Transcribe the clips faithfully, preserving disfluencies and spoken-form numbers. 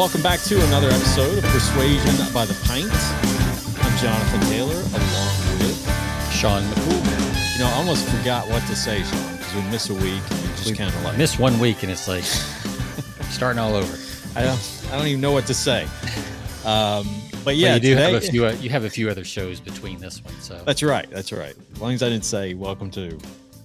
welcome back to another episode of Persuasion by the Pint. I'm Jonathan Taylor, along with Sean McCool. You know, I almost forgot what to say, Sean, because we miss a week and we just kind of like miss one week and it's like starting all over. I don't, I don't even know what to say. Um, but yeah, but you do today, have a few. Uh, you have a few other shows between this one, so that's right. That's right. As long as I didn't say welcome to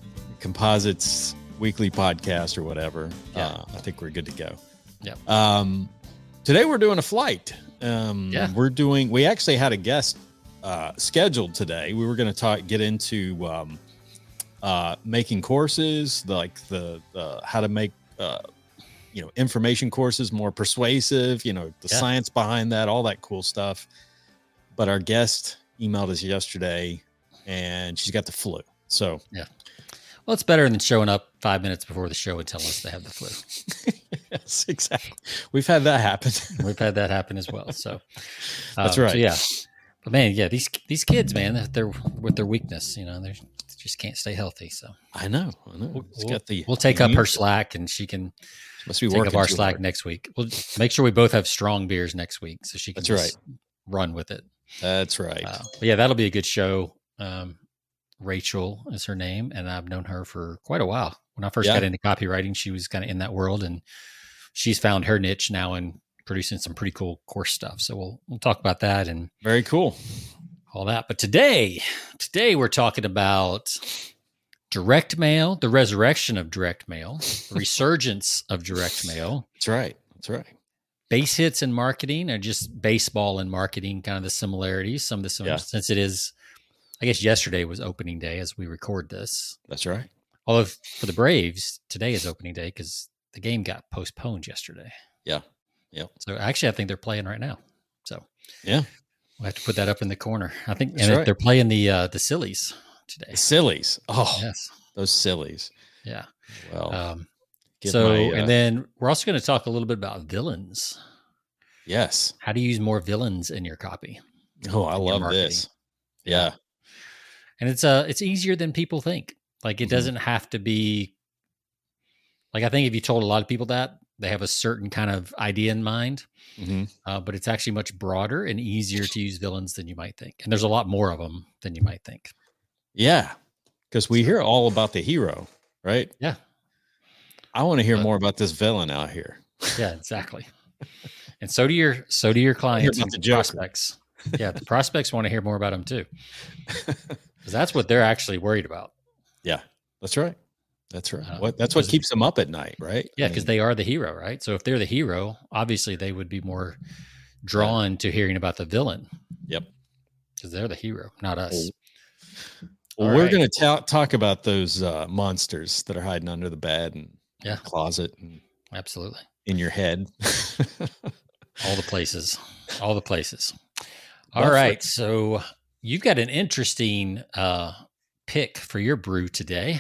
Composites Weekly Podcast or whatever, yeah. uh, I think we're good to go. Yeah. Um, today we're doing a flight. Um, yeah. We're doing. We actually had a guest uh, scheduled today. We were going to talk, get into um, uh, making courses, like the uh, how to make uh, you know information courses more persuasive. You know the yeah. science behind that, all that cool stuff. But our guest emailed us yesterday, and she's got the flu. So yeah. Well, it's better than showing up five minutes before the show and telling us they have the flu. Yes, exactly. We've had that happen. We've had that happen as well. So that's um, right. So yeah, but man, yeah, these these kids, man, they're with their weakness. You know, they just can't stay healthy. So I know. I know. We'll, It's got the we'll take up her slack, and she can must be take working up our too slack hard. next week. We'll make sure we both have strong beers next week, so she can That's just right. run with it. That's right. Uh, but yeah, that'll be a good show. Um, Rachel is her name, and I've known her for quite a while. When I first Yeah. got into copywriting, she was kind of in that world, and she's found her niche now in producing some pretty cool course stuff. So we'll we'll talk about that and Very cool. all that. But today, today we're talking about direct mail, the resurrection of direct mail, the resurgence of direct mail. That's right. That's right. Base hits in marketing, or just baseball and marketing, kind of the similarities. Some of the similarities, Yeah. since it is, I guess yesterday was opening day as we record this. That's right. Although for the Braves, today is opening day because the game got postponed yesterday. Yeah. Yeah. So actually, I think they're playing right now. So Yeah. we'll have to put that up in the corner. I think That's and right. they're playing the uh, the Sillies today. The sillies. Oh, Yes. those sillies. Yeah. Well, Um, get so my, uh, and then we're also going to talk a little bit about villains. yes. How to use more villains in your copy. Oh, I in your love marketing. this. Yeah. And it's uh it's easier than people think. Like it Mhm. doesn't have to be like I think if you told a lot of people that, they have a certain kind of idea in mind. Mm-hmm. Uh, but it's actually much broader and easier to use villains than you might think. And there's a lot more of them than you might think. Yeah. Because we hear all about the hero, right? Yeah. I want to hear But- more about this villain out here. Yeah, exactly. And so do your so do your clients about and the Joker. prospects. Yeah, the prospects want to hear more about them too. Because that's what they're actually worried about. Yeah. That's right. That's right. Uh, what That's what because- keeps them up at night, right? Yeah, I because mean, they are the hero, right? So if they're the hero, obviously they would be more drawn to hearing about the villain. Yep. Because they're the hero, not us. Well, All we're right. going to ta- talk about those uh, monsters that are hiding under the bed and Yeah. closet and Absolutely. in your head. All the places. All the places. All Well, for- right. So you've got an interesting uh, pick for your brew today.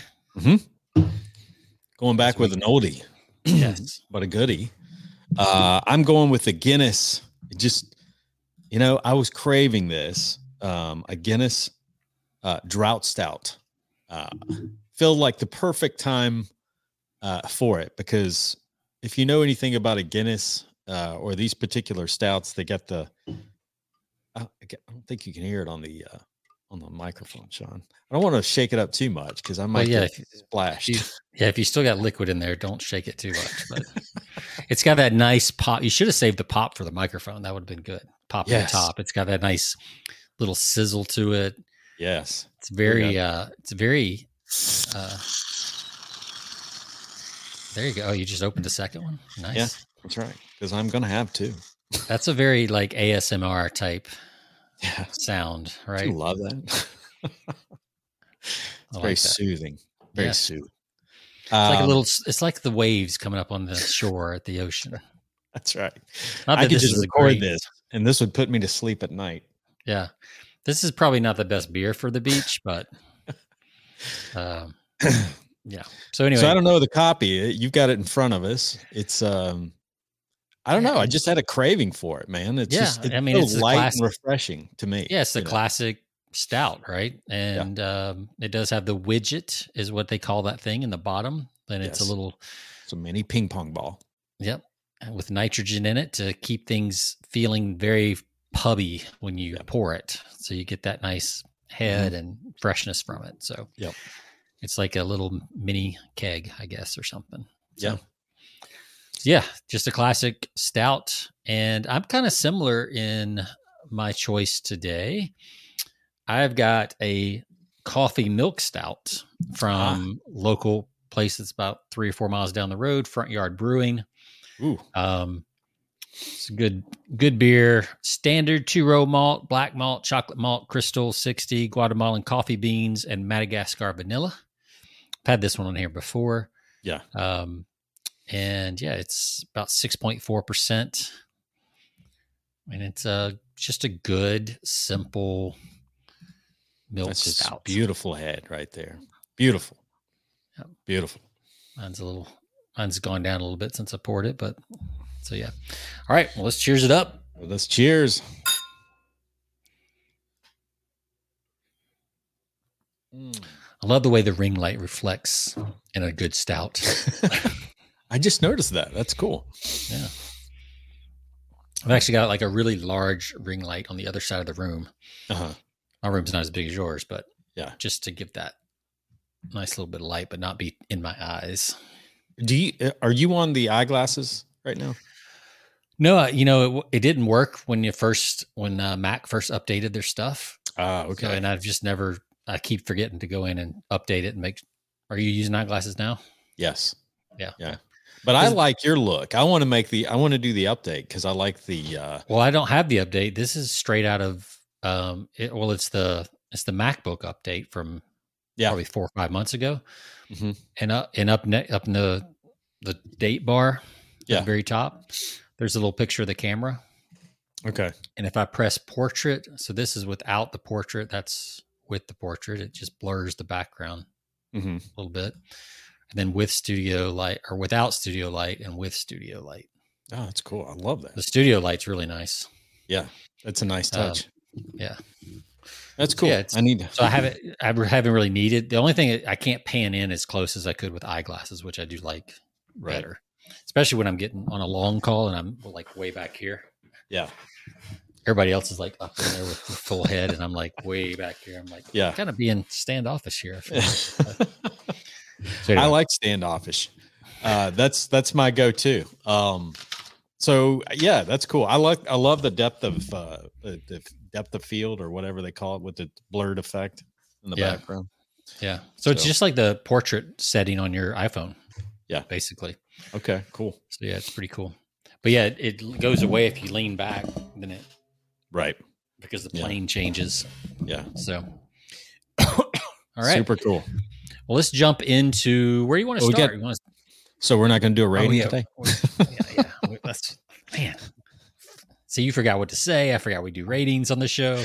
Going back with an oldie, Yes. but a goodie. Uh, I'm going with the Guinness. It just, you know, I was craving this. Um, a Guinness uh, drought stout. Uh, felt like the perfect time uh, for it because if you know anything about a Guinness uh, or these particular stouts, they got the. I, I get- I don't think you can hear it on the uh, on the microphone, Sean. I don't want to shake it up too much because I might yeah, get if you- splashed. You- yeah, if you still got liquid in there, don't shake it too much. But it's got that nice pop. You should have saved the pop for the microphone. That would have been good. Pop Yes. at the top. It's got that nice little sizzle to it. Yes. It's very, uh, it's very, uh, there you go. Oh, you just opened a second one. Nice. Yeah. That's right. Because I'm going to have two. That's a very like A S M R type Yeah. sound, I right? love that. It's I very like that. soothing. Very Yes. soothing. It's like a Um, little, it's like the waves coming up on the shore at the ocean. That's right. Not I that could this just is a record great, this and this would put me to sleep at night. yeah. This is probably not the best beer for the beach, but um, yeah. So anyway, So I don't know the copy. You've got it in front of us. It's um I don't know. I just had a craving for it, man. It's Yeah, just it's I mean, so it's the light classic- and refreshing to me. yeah, it's the you know? classic stout, right? And um, it does have the widget, is what they call that thing in the bottom. Then it's Yes. a little, It's a mini ping pong ball. yep. with nitrogen in it to keep things feeling very pubby when you Yep. pour it. So you get that nice head Mhm. and freshness from it. So Yep. it's like a little mini keg, I guess, or something. So, Yeah. yeah, just a classic stout. And I'm kind of similar in my choice today. I've got a coffee milk stout from Ah. local place that's about three or four miles down the road, Front Yard Brewing. Ooh. Um, it's a good, good beer. Standard two row malt, black malt, chocolate malt, crystal sixty, Guatemalan coffee beans, and Madagascar vanilla. I've had this one on here before. Yeah. Um, and yeah, it's about six point four percent. And it's uh, just a good, simple milk That's just stout. beautiful head right there. Beautiful. Yep. Beautiful. Mine's a little, mine's gone down a little bit since I poured it, but so yeah. All right, well, let's cheers it up. Well, let's cheers. Mm. I love the way the ring light reflects in a good stout. I just noticed that. That's cool. Yeah. I've actually got like a really large ring light on the other side of the room. Uh-huh. My room's not as big as yours, but yeah, just to give that nice little bit of light, but not be in my eyes. Do you, are you on the eyeglasses right now? No, you know, it, it didn't work when you first, when uh, Mac first updated their stuff. Ah, uh, okay. So, and I've just never, I keep forgetting to go in and update it and make, are you using eyeglasses now? Yes. Yeah. Yeah. But I like your look. I want to make the, I want to do the update because I like the. Uh, well, I don't have the update. This is straight out of, um, it, well, it's the, it's the MacBook update from yeah. probably four or five months ago. Mm-hmm. And up, and up, ne- up in the, the date bar yeah. at the very top, there's a little picture of the camera. Okay. And if I press portrait, so this is without the portrait, that's with the portrait. It just blurs the background mm-hmm. a little bit. And then with studio light or without studio light and with studio light. Oh, that's cool. I love that. The studio light's really nice. Yeah. That's a nice touch. Um, yeah. That's cool. So yeah, I need to. So I haven't, I haven't really needed. The only thing I can't pan in as close as I could with eyeglasses, which I do like right. better, especially when I'm getting on a long call and I'm like way back here. Yeah. Everybody else is like up in there with the full head, and I'm like way back here. I'm like, yeah, kind of being standoffish here. I, so anyway. I like standoffish. Uh, that's that's my go-to. Um, so yeah, that's cool. I like I love the depth of uh, the, the depth of field or whatever they call it with the blurred effect in the yeah. background. Yeah. So, so it's just like the portrait setting on your iPhone. Yeah, basically. Okay, cool. So yeah, it's pretty cool. But yeah, it, it goes away if you lean back, then it right because the plane yeah. changes. Yeah. So all right, super cool. Well, let's jump into where you want to well, start. Get, you want to, so we're not going to do a rating oh, yeah. today. yeah, yeah. That's man. So you forgot what to say. I forgot we do ratings on the show.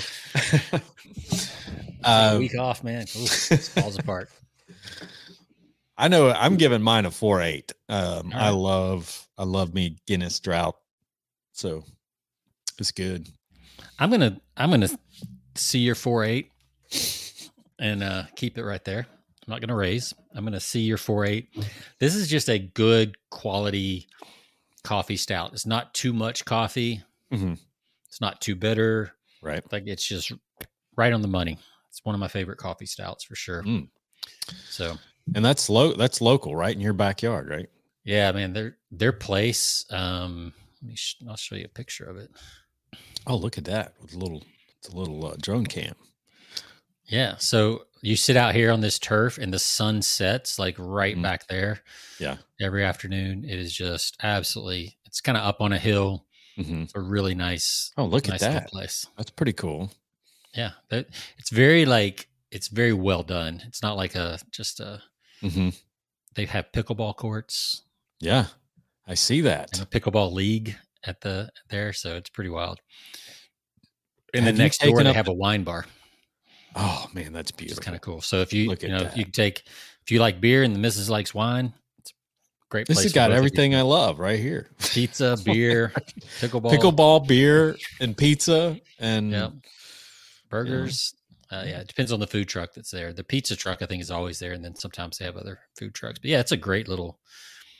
uh, a week off, man. Ooh, this falls apart. I know I'm giving mine a four eight. Um, right. I love I love me Guinness Drought, so it's good. I'm gonna I'm gonna see your four eight and uh, keep it right there. I'm not gonna raise. I'm gonna see your four eight. This is just a good quality coffee stout. It's not too much coffee. Mm-hmm. It's not too bitter. Right, like it's just right on the money. It's one of my favorite coffee stouts for sure. Mm. So. And that's low. That's local, right in your backyard, right? Yeah, man. Their their place. Um, let me. Sh- I'll show you a picture of it. Oh, look at that! With a little, it's a little uh, drone cam. Yeah. So you sit out here on this turf, and the sun sets like right mm-hmm. back there. Yeah. Every afternoon, it is just absolutely. It's kind of up on a hill. Mm-hmm. It's a really nice. Oh, look nice at that place. That's pretty cool. Yeah, that, it's very like it's very well done. It's not like a just a. Mm-hmm. They have pickleball courts. Yeah, I see that. And a pickleball league at the there, so it's pretty wild. And have then next door they up, have a wine bar. Oh man, that's beautiful. It's kind of cool. So if you Look you know that. you can take if you like beer and the missus likes wine, it's a great place. This has got everything I love right here: pizza, beer, pickleball, pickleball, beer, and pizza, and yeah, burgers. Uh, yeah, it depends on the food truck that's there. The pizza truck, I think, is always there, and then sometimes they have other food trucks. But yeah, it's a great little.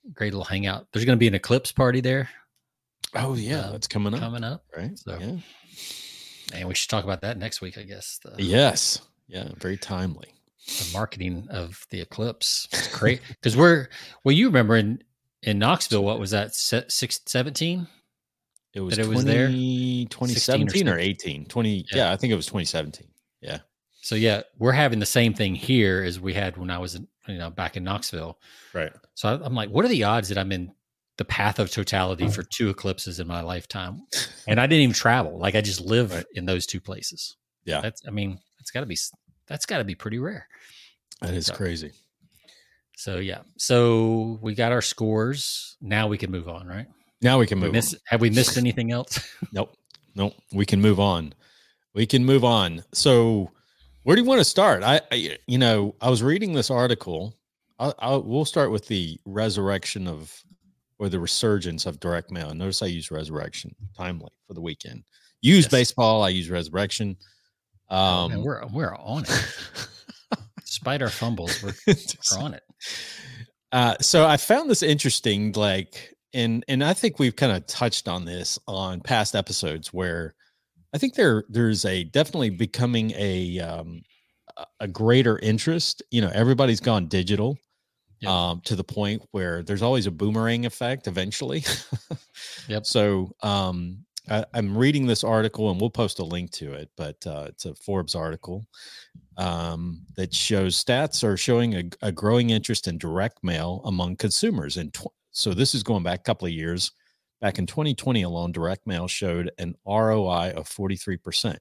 great little hangout. There's going to be an eclipse party there. Oh yeah, uh, that's coming up. Coming up, right? So, yeah. And we should talk about that next week, I guess. The, yes, yeah, very timely. The marketing of the eclipse, it's great because we're well. You remember in in Knoxville, what was that? Six seventeen. It was, it twenty, was there twenty seventeen or, or eighteen. twenty. Yeah. yeah, I think it was twenty seventeen. Yeah. So yeah, we're having the same thing here as we had when I was, in, you know, back in Knoxville. Right. So I, I'm like, what are the odds that I'm in the path of totality for two eclipses in my lifetime? And I didn't even travel. Like I just live right. in those two places. Yeah. That's, I mean, it's gotta be, that's gotta be pretty rare. That is so, crazy. So yeah. So we got our scores. Now we can move on, right? Now we can move we miss, on. Have we missed anything else? Nope. Nope. We can move on. We can move on. So where do you want to start? I, I you know, I was reading this article. I'll, I'll, we'll start with the resurrection of, or the resurgence of direct mail. Notice I use resurrection timely for the weekend. Use yes. baseball. I use resurrection. Um, oh, man, we're we're on it. Despite our fumbles, we're, we're on it. Uh, so I found this interesting, like. And and I think we've kind of touched on this on past episodes where I think there there's a definitely becoming a um, a greater interest. You know, everybody's gone digital yep. um, to the point where there's always a boomerang effect eventually. Yep. So um, I, I'm reading this article and we'll post a link to it, but uh, it's a Forbes article um, that shows stats are showing a, a growing interest in direct mail among consumers in tw- So this is going back a couple of years. Back in twenty twenty alone, direct mail showed an R O I of forty-three percent.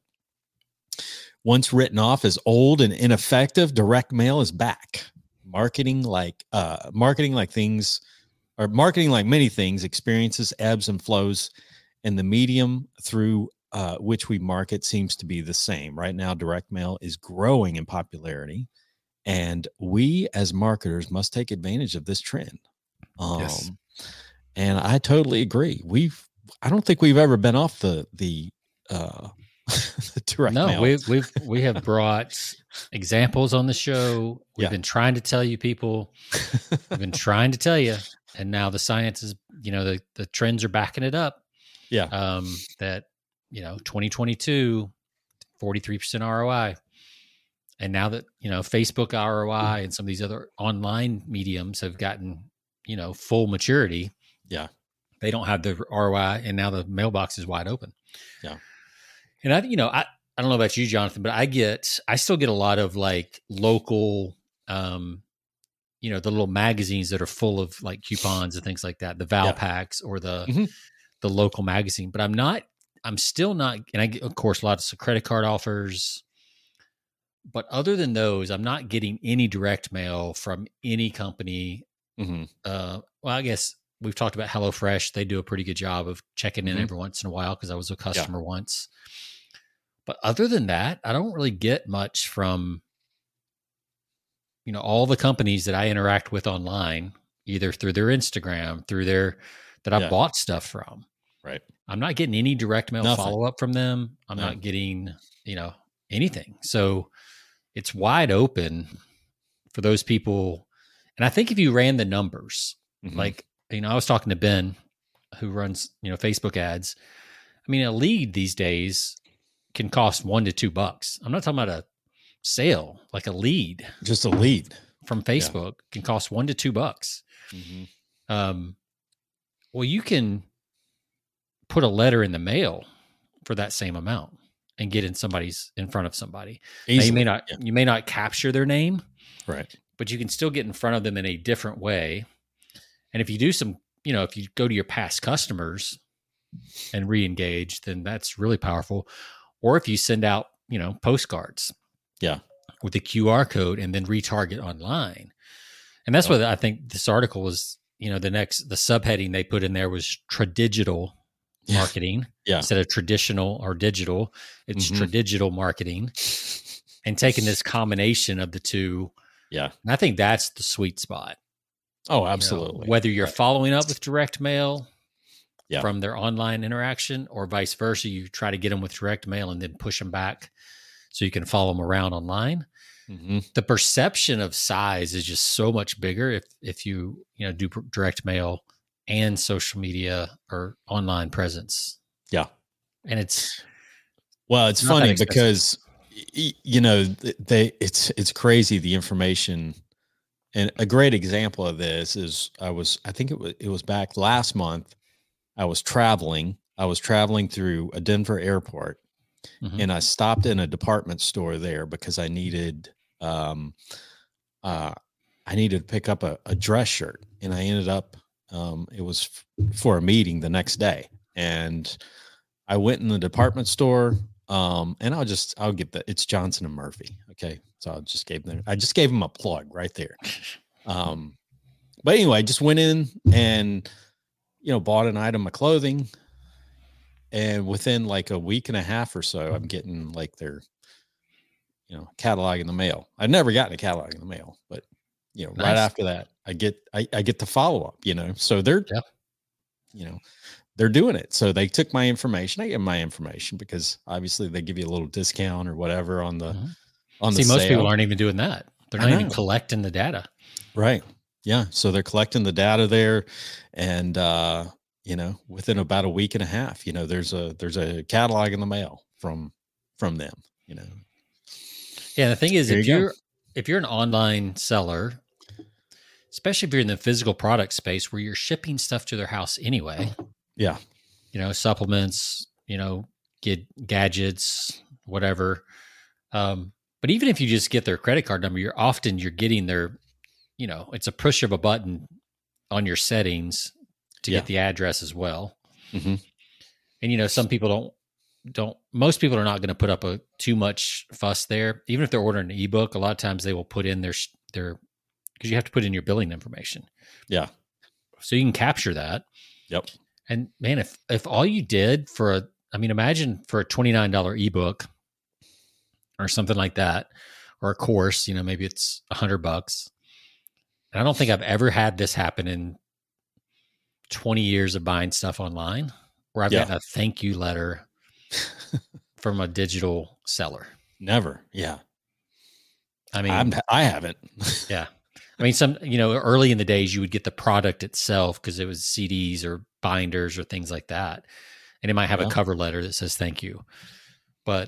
Once written off as old and ineffective, direct mail is back. Marketing like uh, marketing like things, or marketing like many things, experiences ebbs and flows, and the medium through uh, which we market seems to be the same. Right now, direct mail is growing in popularity, and we as marketers must take advantage of this trend. Um, yes. And I totally agree. We've, I don't think we've ever been off the, the, uh, the direct no, mail. we've, we've, we have brought examples on the show. We've yeah. been trying to tell you people, we've been trying to tell you, and now the science is, you know, the, the trends are backing it up. Yeah. Um, that, you know, twenty twenty-two, forty-three percent R O I. And now that, you know, Facebook R O I and some of these other online mediums have gotten, you know, full maturity. Yeah. They don't have the R O I, and now the mailbox is wide open. Yeah. And I, you know, I, I don't know about you, Jonathan, but I get, I still get a lot of like local, um, you know, the little magazines that are full of like coupons and things like that, the Val yeah. packs or the, mm-hmm. the local magazine, but I'm not, I'm still not, and I get, of course, lots of credit card offers, but other than those, I'm not getting any direct mail from any company. Mm-hmm. Uh, well, I guess we've talked about HelloFresh. They do a pretty good job of checking in mm-hmm. every once in a while because I was a customer yeah. once. But other than that, I don't really get much from, you know, all the companies that I interact with online, either through their Instagram, through their, that I yeah. bought stuff from. Right. I'm not getting any direct mail Nothing. follow-up from them. I'm no. not getting, you know, anything. So it's wide open for those people. And I think if you ran the numbers, mm-hmm. like, you know, I was talking to Ben who runs, you know, Facebook ads. I mean, a lead these days can cost one to two bucks. I'm not talking about a sale, like a lead. Just a lead from Facebook yeah. can cost one to two bucks. Mm-hmm. Um, well, you can put a letter in the mail for that same amount and get in somebody's in front of somebody. Now, you may not, yeah. you may not capture their name, right? But you can still get in front of them in a different way. And if you do some, you know, if you go to your past customers and re-engage, then that's really powerful. Or if you send out, you know, postcards, yeah, with the Q R code and then retarget online. And that's oh. what I think this article was, you know, the next, the subheading they put in there was tradigital yeah. marketing yeah. instead of traditional or digital. It's mm-hmm. tradigital marketing and taking this combination of the two. Yeah. And I think that's the sweet spot. Oh, absolutely. You know, whether you're right. following up with direct mail yeah. from their online interaction or vice versa, you try to get them with direct mail and then push them back so you can follow them around online. Mm-hmm. The perception of size is just so much bigger if if you you know do direct mail and social media or online presence. Yeah. And it's well, it's not that funny expensive. because y- you know they it's it's crazy the information. And a great example of this is I was I think it was it was back last month. I was traveling. I was traveling through a Denver airport, Mhm. and I stopped in a department store there because I needed um uh I needed to pick up a, a dress shirt, and I ended up um it was f- for a meeting the next day, and I went in the department store. Um, and I'll just I'll get the it's Johnson and Murphy. Okay. So I just gave them I just gave them a plug right there. Um, but anyway, I just went in and you know bought an item of clothing, and within like a week and a half or so, I'm getting like their you know catalog in the mail. I've never gotten a catalog in the mail, but you know, right Nice. after that, I get I, I get the follow up. You know, so they're Yeah. you know they're doing it. So they took my information. I gave them my information because obviously they give you a little discount or whatever on the Mhm. on See, the most sale. people aren't even doing that. They're I not even know. collecting the data. Right. Yeah. So they're collecting the data there, and uh, you know, within about a week and a half, you know, there's a there's a catalog in the mail from from them. You know. Yeah, the thing is, There if you go. you're if you're an online seller, especially if you're in the physical product space where you're shipping stuff to their house anyway, Yeah. you know, supplements, you know, get gadgets, whatever. Um, but even if you just get their credit card number, you're often you're getting their, you know, it's a push of a button on your settings to Yeah. get the address as well. Mm-hmm. And you know, some people don't don't most people are not going to put up a too much fuss there. Even if they're ordering an ebook, a lot of times they will put in their their because you have to put in your billing information. Yeah. So you can capture that. Yep. And man, if if all you did for a I mean, imagine for a twenty-nine dollars ebook or something like that, or a course, you know, maybe it's a hundred bucks. And I don't think I've ever had this happen in twenty years of buying stuff online where I've Yeah. gotten a thank you letter from a digital seller. Never. Yeah. I mean, I'm, I haven't. yeah. I mean, some, you know, early in the days, you would get the product itself because it was C Ds or binders or things like that. And it might have Yeah. a cover letter that says thank you, but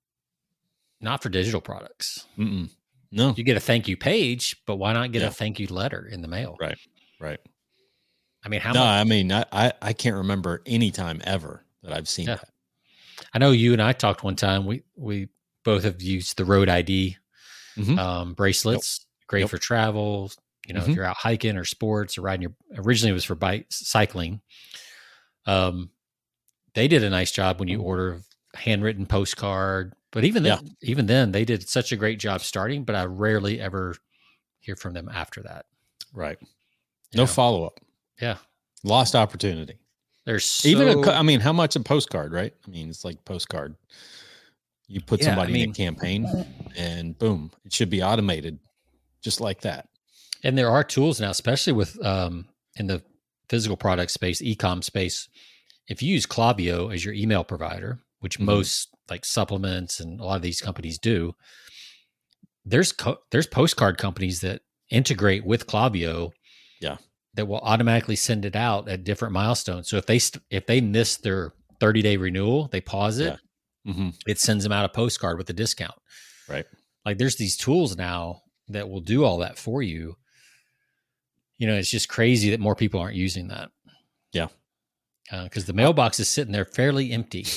not for digital products. Mm-mm. No. You get a thank you page, but why not get Yeah. a thank you letter in the mail? Right. Right. I mean, how no, much? I mean, I, I, I can't remember any time ever that I've seen Yeah. that. I know you and I talked one time. We we both have used the Road I D Mhm. um, bracelets. Great Yep. for travel. You know, Mhm. if you're out hiking or sports or riding your. Originally, it was for bike cycling. Um, they did a nice job when you order a handwritten postcard. But even then, Yeah. even then, they did such a great job starting. But I rarely ever hear from them after that. Right. You No know? follow up. Yeah, Lost opportunity. there's so, Even a, co- I mean, how much a postcard, right? I mean, it's like postcard. You put Yeah, I somebody in mean- a campaign, and boom, it should be automated, just like that. and there are tools now, especially with um, in the physical product space, e-com space. If you use Klaviyo as your email provider, which Mhm. most like supplements and a lot of these companies do, there's co- there's postcard companies that integrate with Klaviyo. Yeah. That will automatically send it out at different milestones. So if they st- if they miss their thirty day renewal, they pause it. Mm-hmm. It sends them out a postcard with a discount. Right. Like there's these tools now that will do all that for you. You know, it's just crazy that more people aren't using that. Yeah. Because uh, the mailbox is sitting there fairly empty.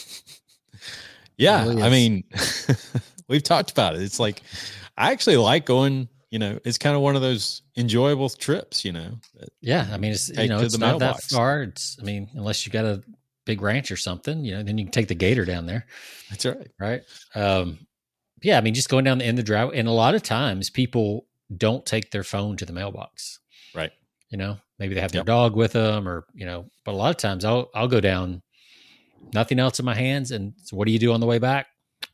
Yeah. Really I is. mean, we've talked about it. It's like, I actually like going, you know, it's kind of one of those enjoyable trips, you know. that Yeah. I mean, it's, you take know, to it's the not mailbox. that far. It's, I mean, unless you got a big ranch or something, you know, then you can take the gator down there. That's right. Right. Um, yeah. I mean, just going down the end of the driveway. And a lot of times people don't take their phone to the mailbox. Right. You know, maybe they have their Yep. dog with them or, you know, but a lot of times I'll, I'll go down, nothing else in my hands. And so what do you do on the way back?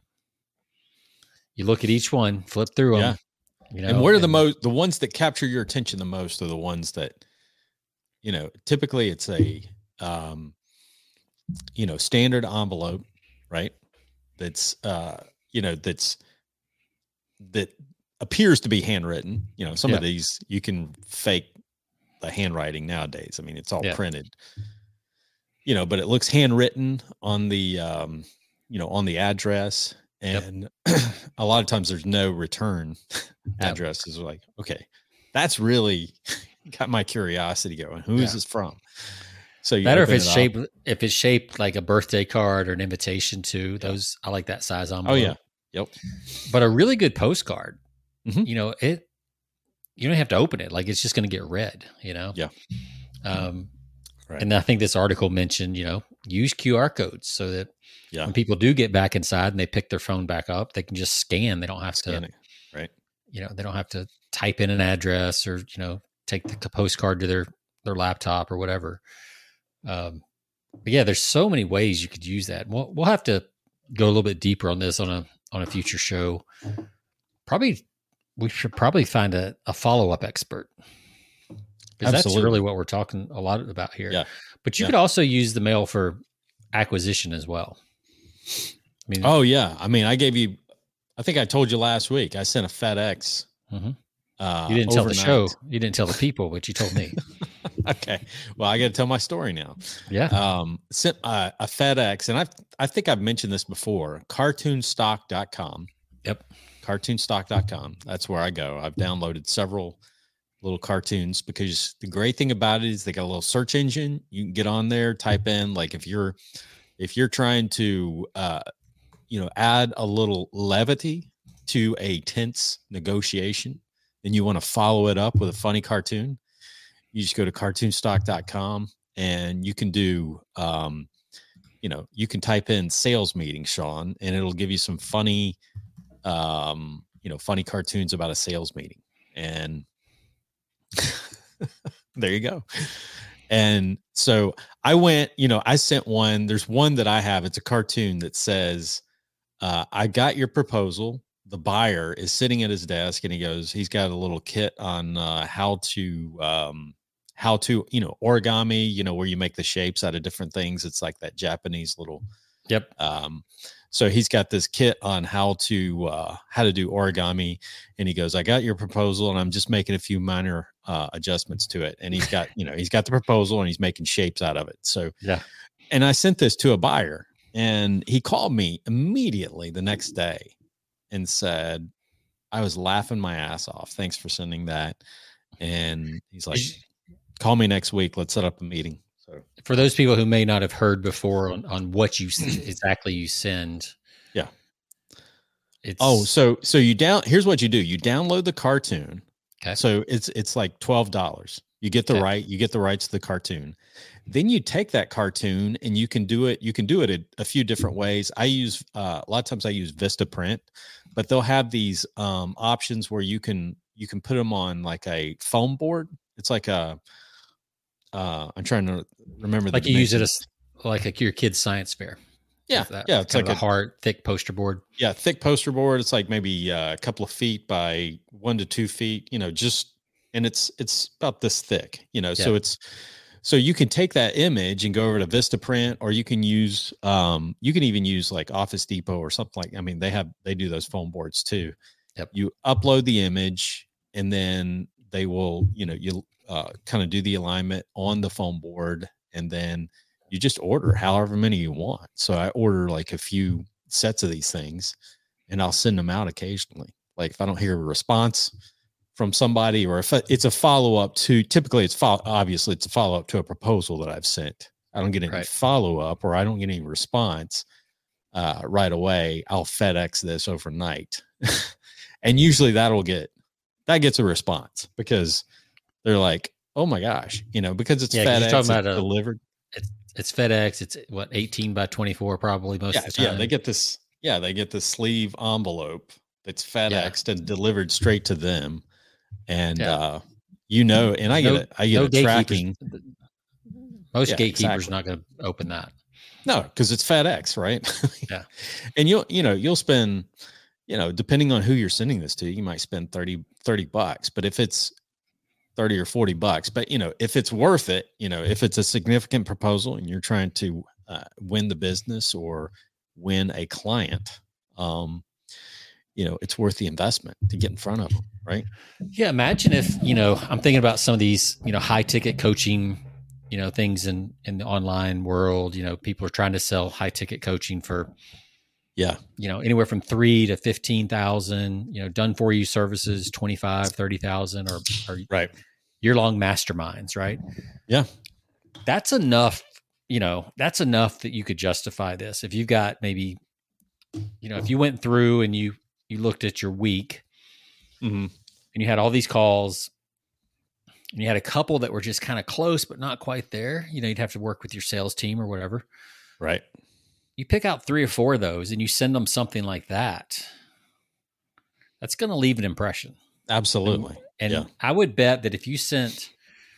You look at each one, flip through them. Yeah. You know, And what are the most, the ones that capture your attention the most are the ones that, you know, typically it's a, um, you know, standard envelope, right? That's, uh, you know, that's that appears to be handwritten. You know, some Yeah. of these you can fake the handwriting nowadays. I mean, it's all Yeah. printed, you know, but it looks handwritten on the, um, you know, on the address. And yep. a lot of times there's no return Yep. addresses. Like, okay, that's really got my curiosity going. Who Yeah. is this from? So you better if open it's it up. shaped if it's shaped like a birthday card or an invitation to those. I like that size envelope. Oh yeah. Yep. But a really good postcard, Mhm. you know, it you don't have to open it. Like it's just going to get read, you know? Yeah. Um, right. And I think this article mentioned, you know, use Q R codes so that Yeah. when people do get back inside and they pick their phone back up, they can just scan. They don't have Scan to, it. Right. you know, they don't have to type in an address or, you know, take the postcard to their, their laptop or whatever. Um, but yeah, there's so many ways you could use that. We'll, we'll have to go a little bit deeper on this on a, on a future show. Probably, we should probably find a, a follow-up expert. Because that's really what we're talking a lot about here. Yeah. But you yeah. could also use the mail for acquisition as well. I mean, oh yeah. I mean, I gave you, I think I told you last week, I sent a FedEx. Mm-hmm. Uh, you didn't overnight. tell the show. You didn't tell the people, but you told me. Okay. Well, I got to tell my story now. Yeah. Um, sent uh, a FedEx, and I I think I've mentioned this before, cartoon stock dot com. Yep. cartoon stock dot com. That's where I go. I've downloaded several little cartoons because the great thing about it is they got a little search engine. You can get on there, type in, like if you're, if you're trying to, uh, you know, add a little levity to a tense negotiation, and you want to follow it up with a funny cartoon, you just go to cartoon stock dot com and you can do, um, you know, you can type in sales meeting, Sean, and it'll give you some funny, um, you know, funny cartoons about a sales meeting. And there you go. And so I went, you know, I sent one, there's one that I have, it's a cartoon that says, uh, I got your proposal. The buyer is sitting at his desk and he goes, he's got a little kit on, uh, how to, um, how to, you know, origami, you know, where you make the shapes out of different things. It's like that Japanese little, yep. Um, so he's got this kit on how to, uh, how to do origami. And he goes, I got your proposal and I'm just making a few minor, uh, adjustments to it. And he's got, you know, he's got the proposal and he's making shapes out of it. So, yeah. And I sent this to a buyer and he called me immediately the next day and said, I was laughing my ass off. Thanks for sending that. And he's like, call me next week. Let's set up a meeting. So for those people who may not have heard before on, on what you exactly you send. Yeah. It's oh, so, so you down, here's what you do. You download the cartoon. Okay. So it's, it's like twelve dollars. You get the okay. right, you get the rights to the cartoon. Then you take that cartoon and you can do it. You can do it a, a few different ways. I use, uh, a lot of times I use Vistaprint, but they'll have these, um, options where you can, you can put them on like a foam board. It's like a, uh, I'm trying to remember. Like the you use it as like a, your kid's science fair. Yeah. That, yeah. It's like a, a hard, thick poster board. Yeah. Thick poster board. It's like maybe a couple of feet by one to two feet, you know, just, and it's, it's about this thick, you know, yeah. so it's, so you can take that image and go over to Vistaprint, or you can use, um, you can even use like Office Depot or something like, I mean, they have, they do those foam boards too. Yep. You upload the image and then they will, you know, you uh, kind of do the alignment on the foam board and then you just order however many you want. So I order like a few sets of these things and I'll send them out occasionally. Like if I don't hear a response from somebody, or if it's a follow-up to, typically it's fo- obviously it's a follow-up to a proposal that I've sent. I don't get any right. follow-up or I don't get any response uh, right away. I'll FedEx this overnight. And usually that'll get, that gets a response because they're like, oh my gosh, you know, because it's yeah, FedEx, you're talking about it's a, delivered. It's, it's FedEx. It's what, eighteen by twenty-four, probably most yeah, of the time. Yeah. They get this. Yeah. They get the sleeve envelope that's FedExed yeah. and delivered straight to them. And, yeah. uh, you know, and I no, get it. I get no a tracking. Most yeah, gatekeepers exactly. not going to open that. No, because it's FedEx, right? Yeah. And you'll, you know, you'll spend, you know, depending on who you're sending this to, you might spend thirty, thirty bucks, but if it's thirty or forty bucks, but you know, if it's worth it, you know, if it's a significant proposal and you're trying to uh, win the business or win a client, um, you know, it's worth the investment to get in front of them. Right. Yeah. Imagine if, you know, I'm thinking about some of these, you know, high ticket coaching, you know, things in, in the online world. You know, people are trying to sell high ticket coaching for, yeah, you know, anywhere from three to fifteen thousand, you know, done for you services, twenty-five, thirty thousand, or, or right. year long masterminds, right? Yeah. That's enough, you know, that's enough that you could justify this. If you've got maybe, you know, if you went through and you, you looked at your week mm-hmm. and you had all these calls and you had a couple that were just kind of close, but not quite there, you know, you'd have to work with your sales team or whatever. Right. You pick out three or four of those and you send them something like that. That's going to leave an impression. Absolutely. And, and yeah. I would bet that if you sent,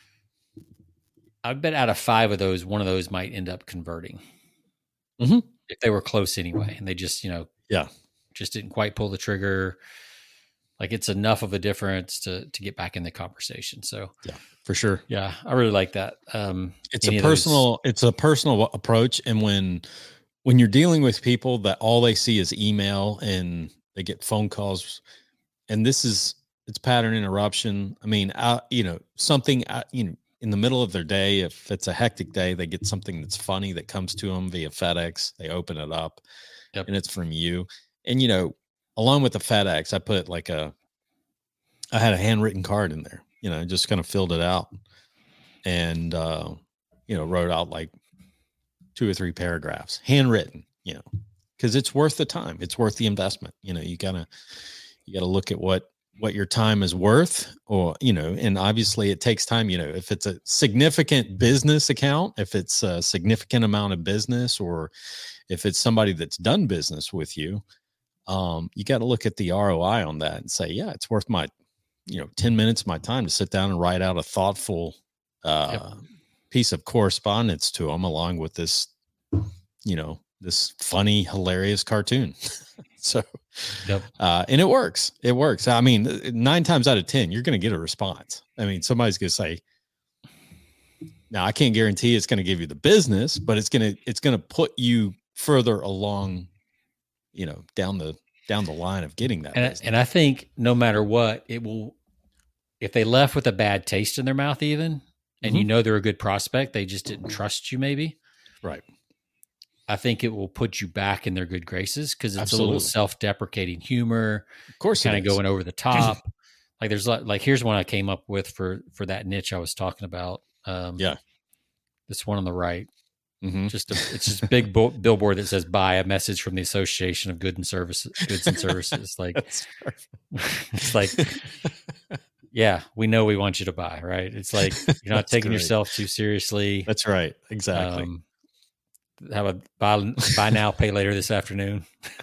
I bet out of five of those, one of those might end up converting mm-hmm. if they were close anyway. And they just, you know, yeah, just didn't quite pull the trigger. Like it's enough of a difference to, to get back in the conversation. So yeah, for sure. Yeah. I really like that. Um, it's a personal, those... it's a personal approach. And when, when you're dealing with people that all they see is email and they get phone calls, and this is, it's pattern interruption. I mean, uh, you know, something, uh, you know, in the middle of their day, if it's a hectic day, they get something that's funny that comes to them via FedEx. They open it up yep. and it's from you. And, you know, along with the FedEx, I put like a, I had a handwritten card in there, you know, just kind of filled it out and, uh, you know, wrote out like two or three paragraphs, handwritten, you know, because it's worth the time. It's worth the investment. You know, you gotta, you gotta look at what, what your time is worth, or, you know, and obviously it takes time, you know, if it's a significant business account, if it's a significant amount of business, or if it's somebody that's done business with you, um, you got to look at the R O I on that and say, yeah, it's worth my, you know, ten minutes of my time to sit down and write out a thoughtful, uh, yep. piece of correspondence to them, along with this, you know, this funny, hilarious cartoon. So, yep. uh, and it works. It works. I mean, nine times out of ten, you're going to get a response. I mean, somebody's going to say, now I can't guarantee it's going to give you the business, but it's going to, it's going to put you further along, you know, down the, down the line of getting that. And, and I think no matter what, it will, if they left with a bad taste in their mouth, even, and mm-hmm. you know, they're a good prospect, they just didn't trust you maybe. Right. I think it will put you back in their good graces, because it's Absolutely. a little self-deprecating humor. Of course, kind of going over the top. Like there's like, like, here's one I came up with for, for that niche I was talking about. Um, yeah. This one on the right, mm-hmm. just a, it's just a big bo- billboard that says "Buy a message from the Association of Good and Services, Goods and Services." Like, it's like, yeah, we know we want you to buy, right? It's like, you're not taking great. yourself too seriously. That's right. Exactly. Um, have a buy, buy now, pay later this afternoon.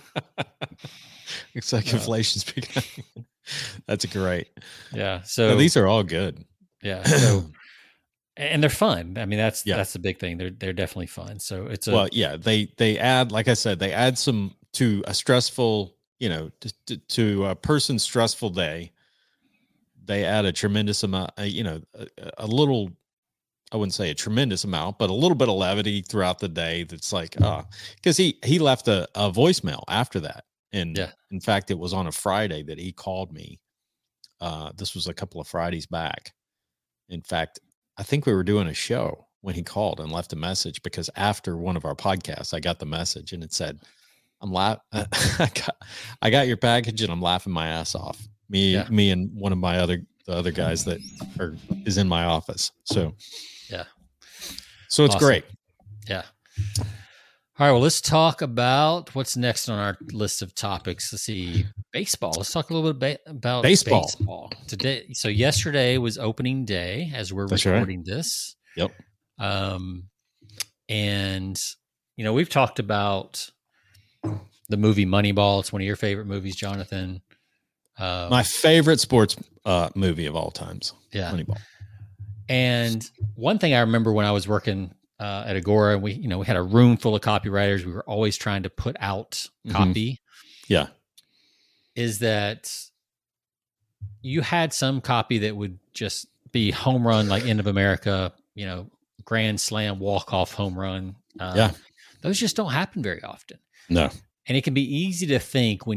It's like uh, inflation's becoming. That's great. Yeah. So no, these are all good. Yeah. So, and they're fun. I mean, that's, yeah. that's the big thing. They're, they're definitely fun. So it's a, well, yeah, they, they add, like I said, they add some to a stressful, you know, to, to a person's stressful day. They add a tremendous amount, you know, a, a little, I wouldn't say a tremendous amount, but a little bit of levity throughout the day. That's like, ah, uh, because he, he left a, a voicemail after that. And yeah. in fact, it was on a Friday that he called me. Uh, this was a couple of Fridays back. In fact, I think we were doing a show when he called and left a message, because after one of our podcasts, I got the message and it said, I'm laugh. I got, I got your package and I'm laughing my ass off. Me, yeah. me and one of my other, the other guys that are, is in my office. So, yeah. So it's awesome. great. Yeah. All right. Well, let's talk about what's next on our list of topics. Let's see. Baseball. Let's talk a little bit ba- about baseball. baseball today. So yesterday was opening day as we're That's recording right. this. Yep. Um, and you know, we've talked about the movie Moneyball. It's one of your favorite movies, Jonathan. Um, My favorite sports uh, movie of all times. Yeah. Moneyball. And one thing I remember when I was working uh, at Agora, we, you know, we had a room full of copywriters. We were always trying to put out copy. Mm-hmm. Yeah. Is that you had some copy that would just be home run, like End of America, you know, grand slam, walk off home run. Uh, yeah. Those just don't happen very often. No. And it can be easy to think when you're,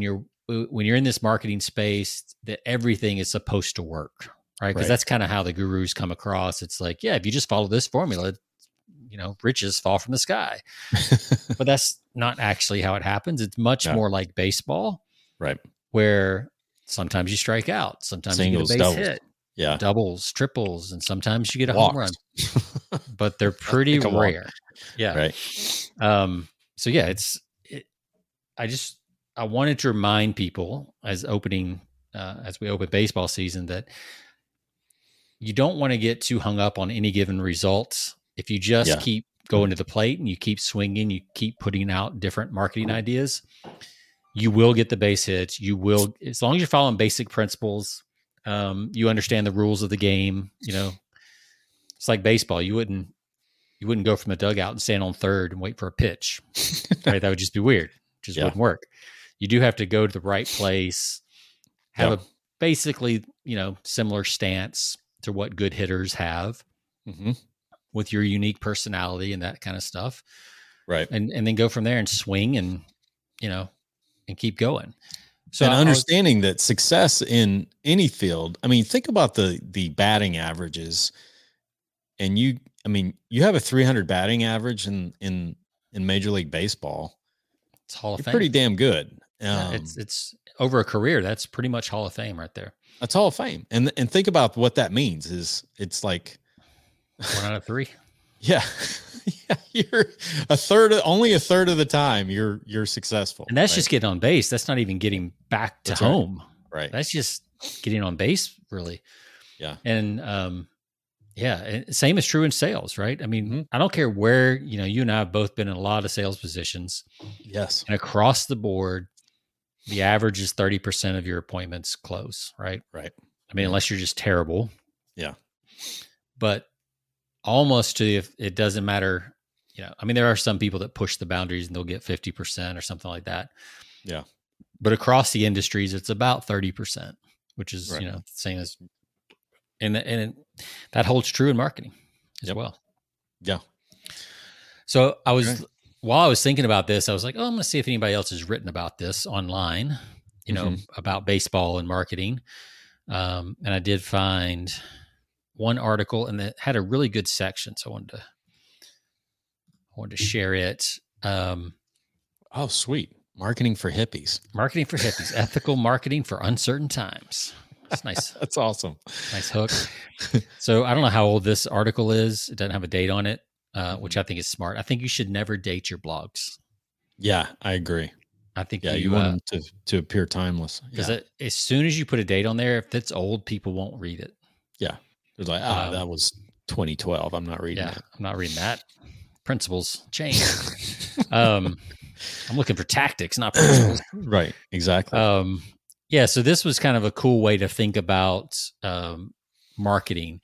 when you're in this marketing space, that everything is supposed to work, right? Because Right. that's kind of how the gurus come across. It's like, yeah, if you just follow this formula, you know, riches fall from the sky. But that's not actually how it happens. It's much No. more like baseball, Right. where sometimes you strike out, sometimes Singles, you get a base doubles. hit, Yeah. doubles, triples, and sometimes you get a home run. Walks. But they're pretty Like a walk. rare. Yeah. Right. Um, so yeah, it's, it, I just, I wanted to remind people as opening, uh, as we open baseball season, that you don't want to get too hung up on any given results. If you just Yeah. keep going to the plate and you keep swinging, you keep putting out different marketing ideas, you will get the base hits. You will, as long as you're following basic principles, um, you understand the rules of the game. You know, it's like baseball. You wouldn't, you wouldn't go from the dugout and stand on third and wait for a pitch, right? That would just be weird. It just Yeah. wouldn't work. You do have to go to the right place, have Yeah. a basically, you know, similar stance to what good hitters have Mm-hmm. with your unique personality and that kind of stuff. Right. And, and then go from there and swing and, you know, and keep going. So and I was- understanding that success in any field, I mean, think about the the batting averages, and you, I mean, you have a three hundred batting average in in in Major League Baseball. it's Hall of You're Fame. pretty damn good. Um, Yeah, it's, it's over a career. That's pretty much Hall of Fame right there. that's Hall of Fame, and and think about what that means. Is it's like, One out of three. yeah, yeah, you're a third, of, only a third of the time you're you're successful, And that's right? just getting on base. That's not even getting back to That's right. home. right. That's just getting on base, really. Yeah. And um, yeah, and same is true in sales, right? I mean, Mhm. I don't care where, you know, you and I have both been in a lot of sales positions, Yes, and across the board, the average is thirty percent of your appointments close, right? right. I mean, unless you're just terrible. Yeah. But almost to if it doesn't matter, you know, I mean, there are some people that push the boundaries and they'll get fifty percent or something like that. Yeah. But across the industries, it's about thirty percent, which is, Right. you know, same as, and, and it, that holds true in marketing as Yep. well. Yeah. So I was, Right. while I was thinking about this, I was like, oh, I'm going to see if anybody else has written about this online, you know, Mhm. about baseball and marketing. Um, and I did find one article, and it had a really good section. So I wanted to, I wanted to share it. Um, Oh, sweet. Marketing for hippies. marketing for hippies, ethical marketing for uncertain times. That's nice. That's awesome. Nice hook. So I don't know how old this article is. It doesn't have a date on it, uh, which I think is smart. I think you should never date your blogs. Yeah, I agree. I think Yeah, you, you, want uh, them to, to appear timeless. because Yeah. as soon as you put a date on there, if it's old, people won't read it. It's like, ah, um, that was twenty twelve. I'm not reading Yeah, it. I'm not reading that. Principles change. um, I'm looking for tactics, not principles. Right. Exactly. Um, yeah, so this was kind of a cool way to think about um, marketing.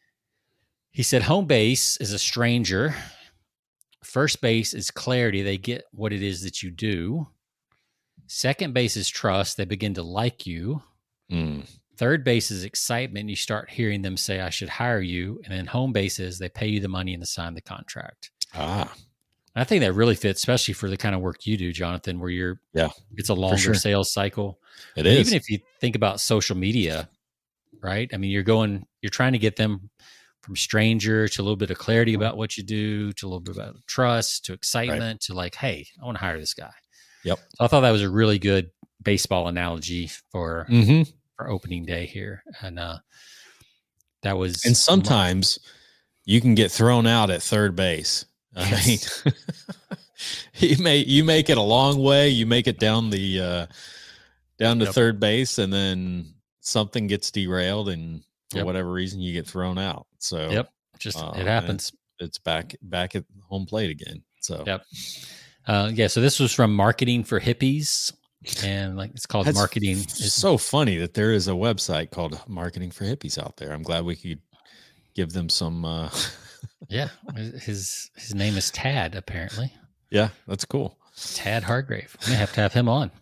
He said home base is a stranger. First base is clarity. They get what it is that you do. Second base is trust. They begin to like you. Mm. Third base is excitement. You start hearing them say, I should hire you. And then home base is they pay you the money and they sign the contract. Ah, I think that really fits, especially for the kind of work you do, Jonathan, where you're, Yeah, it's a longer sure. sales cycle. it And is. even if you think about social media, right? I mean, you're going, you're trying to get them from stranger to a little bit of clarity about what you do, to a little bit about trust, to excitement, to like, hey, I want to hire this guy. Yep. So I thought that was a really good baseball analogy for hmm for opening day here, and uh, that was. And sometimes you can get thrown out at third base. I Yes. mean, you may you make it a long way. You make it down the uh, down to Yep. third base, and then something gets derailed, and for Yep. whatever reason, you get thrown out. So Yep, just uh, it happens. it's back back at home plate again. So Yep. Uh, yeah, so this was from Marketing for Hippies, and like it's called That's Marketing. It's Is, so funny that there is a website called Marketing for Hippies out there. I'm glad we could give them some. Uh, yeah, his his name is Tad. Apparently, yeah, that's cool. Tad Hargrave. I may have to have him on.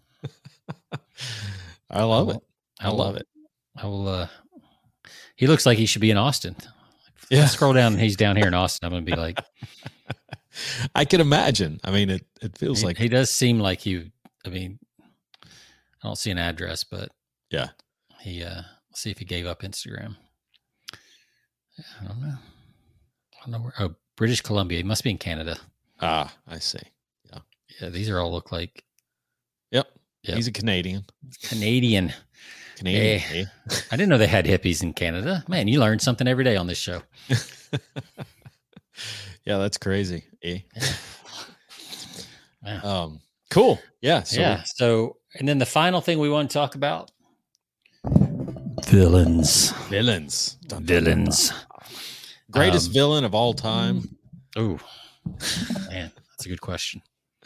I love will- it. I love it. I will. Uh, he looks like he should be in Austin. Yeah. I scroll down and he's down here in Austin. I'm gonna be like, I can imagine. I mean, it, it feels he, like he does seem like he. I mean, I don't see an address, but Yeah. he, uh, let's see if he gave up Instagram. Yeah, I don't know. I don't know where. Oh, British Columbia. He must be in Canada. Ah, I see. Yeah. Yeah, these are all look like. Yep. Yep. He's a Canadian. Canadian. Canadian. Hey, eh? I didn't know they had hippies in Canada. Man, you learn something every day on this show. Yeah, that's crazy. Eh? Wow. Um, cool. Yeah. So yeah. So, and then the final thing we want to talk about villains. Villains. Dun, dun, Villains. dun, dun. Greatest Um, villain of all time. Oh, man, that's a good question.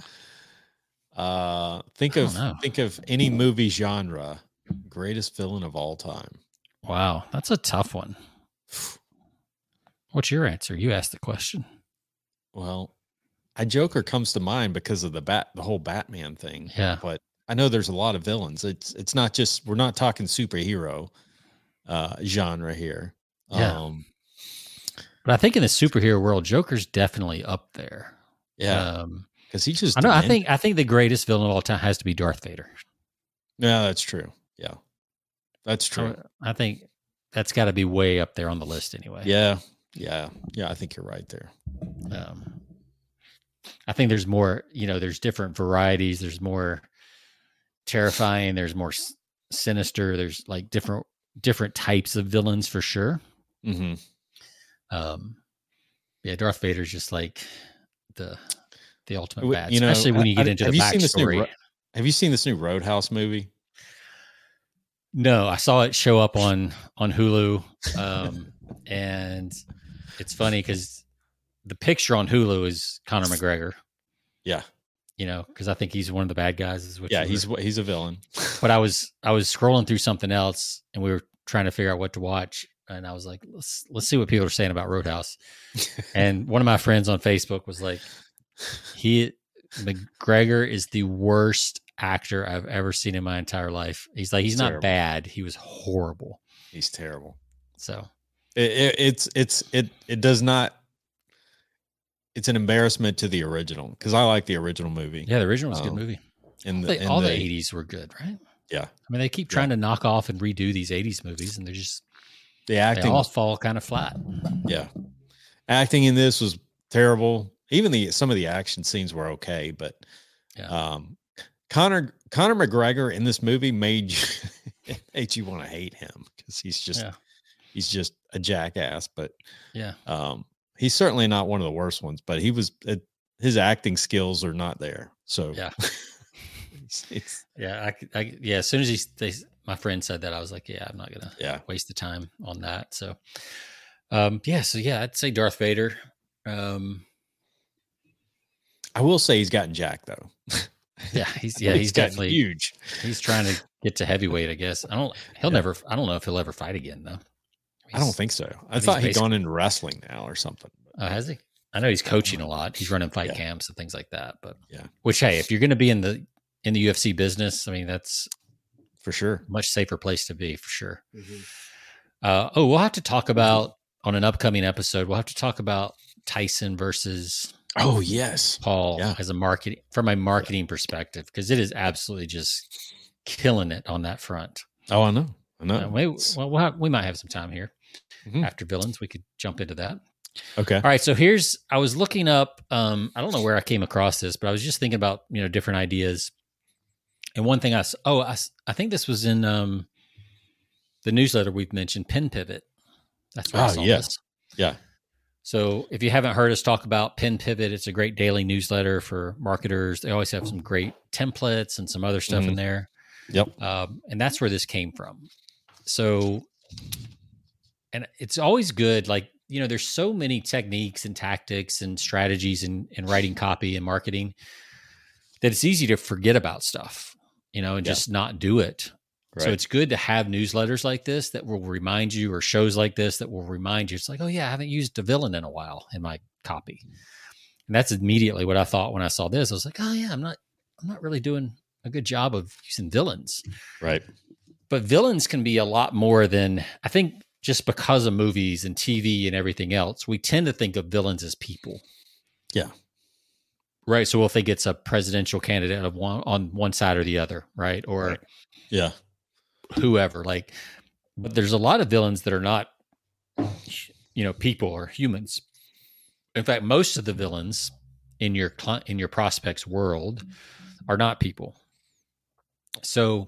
Uh, think I of don't know. think of any movie genre. Greatest villain of all time. Wow, that's a tough one. What's your answer? You asked the question. Well, a Joker comes to mind because of the bat, the whole Batman thing. Yeah. But I know there's a lot of villains. It's it's not just we're not talking superhero uh, genre here. Yeah. Um, But I think in the superhero world, Joker's definitely up there. yeah. Um, Because he just I know. I demented. think. I think the greatest villain of all time has to be Darth Vader. Yeah, that's true. Yeah, that's true. I, I think that's got to be way up there on the list anyway. Yeah, yeah, yeah. I think you're right there. Um, I think there's more. You know, there's different varieties. There's more terrifying. There's more s- sinister. There's like different different types of villains for sure. Mm-hmm. Um, yeah, Darth Vader's just like the the ultimate W- bad, you know, especially when you get I- into have the you seen this new backstory. Ro- Have you seen this new Roadhouse movie? No, I saw it show up on on Hulu, um, and it's funny because the picture on Hulu is Conor McGregor. Yeah, You know, because I think he's one of the bad guys. Is what yeah. you He's were- he's a villain. But I was I was scrolling through something else, and we were trying to figure out what to watch, and I was like, let's let's see what people are saying about Roadhouse. And one of my friends on Facebook was like, he McGregor is the worst actor I've ever seen in my entire life. He's like, he's not Terrible. bad. He was horrible. He's terrible. So It, it, it's it's it it does not. It's an embarrassment to the original because I like the original movie. yeah, the original was a Um, good movie. And They- the, all and the the eighties were good, right? yeah, I mean, they keep trying to knock off and redo these eighties movies, and they're just the they acting. all fall kind of flat. Yeah, acting in this was terrible. Even the some of the action scenes were okay, but Yeah. um, Conor Conor McGregor in this movie made you it made you want to hate him because he's just Yeah. he's just a jackass. But Yeah. um, he's certainly not one of the worst ones. But he was it, his acting skills are not there. So Yeah. it's, it's Yeah. I, could- I, yeah. As soon as he, they, my friend said that, I was like, yeah, I'm not going to yeah. waste the time on that. So, um, yeah. So, yeah, I'd say Darth Vader. Um, I will say he's gotten jacked though. yeah. He's, yeah, he's gotten definitely huge. He's trying to get to heavyweight, I guess. I don't, he'll Yeah. never, I don't know if he'll ever fight again, though. I don't He's- think so. I he's thought he'd basically- gone into wrestling now or something. Oh, has he? I know he's coaching a lot. He's running fight Yeah. camps and things like that. But Yeah. which, hey, if you're going to be in the in the U F C business, I mean, that's For sure. a much safer place to be for sure. Uh, oh, we'll have to talk about on an upcoming episode. We'll have to talk about Tyson versus Oh yes. Paul Yeah. as a marketing from a marketing perspective, because it is absolutely just killing it on that front. Oh, I know. I know. Uh, we, It's- well, we'll have, we might have some time here Mhm. after villains. We could jump into that. Okay. All right. So here's, I was looking up, um, I don't know where I came across this, but I was just thinking about, you know, different ideas. And one thing I, s- oh, I, s- I think this was in um, the newsletter we've mentioned, Pin Pivot. That's where I Oh, saw yeah. this. Yeah. So if you haven't heard us talk about Pin Pivot, it's a great daily newsletter for marketers. They always have some great templates and some other stuff in Mhm. there. Yep. Um, and that's where this came from. So, and it's always good. Like, you know, there's so many techniques and tactics and strategies in, in writing copy and marketing that it's easy to forget about stuff, you know, and Yeah. just not do it. So Right. it's good to have newsletters like this that will remind you, or shows like this that will remind you. It's like, oh yeah, I haven't used a villain in a while in my copy. And that's immediately what I thought when I saw this. I was like, oh yeah, I'm not, I'm not really doing a good job of using villains. Right. But villains can be a lot more than, I think, just because of movies and T V and everything else, we tend to think of villains as people. Yeah. Right. So we'll think it's a presidential candidate of one on one side or the other, right? Or Right. Yeah. whoever. Like, but there's a lot of villains that are not, you know, people or humans. In fact, most of the villains in your cli- in your prospect's world are not people. So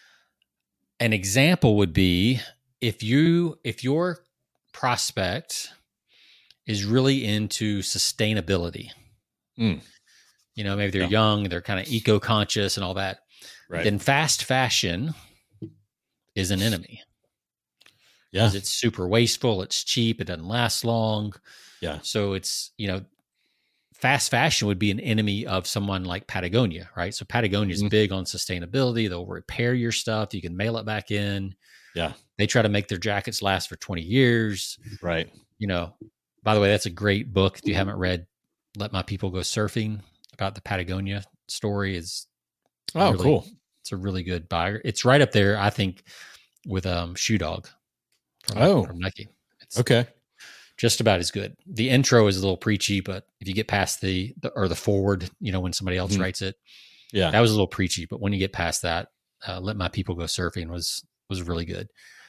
an example would be if you if your prospect is really into sustainability. Mm. You know, maybe they're Yeah. young, they're kind of eco-conscious and all that. Right. Then fast fashion is an enemy. Yeah. Because it's super wasteful, it's cheap, it doesn't last long. Yeah. So it's, you know, fast fashion would be an enemy of someone like Patagonia, right? So Patagonia is Mhm. big on sustainability. They'll repair your stuff. You can mail it back in. Yeah. They try to make their jackets last for twenty years. Right. You know, by the way, that's a great book. If you haven't read Let My People Go Surfing, about the Patagonia story, is Oh, really, cool. It's a really good buyer. It's right up there, I think, with um Shoe Dog from, Oh. from Nike. It's Okay. just about as good. The intro is a little preachy, but if you get past the, the or the forward, you know, when somebody else Mhm. writes it, Yeah. that was a little preachy. But when you get past that, uh, Let My People Go Surfing was was really good.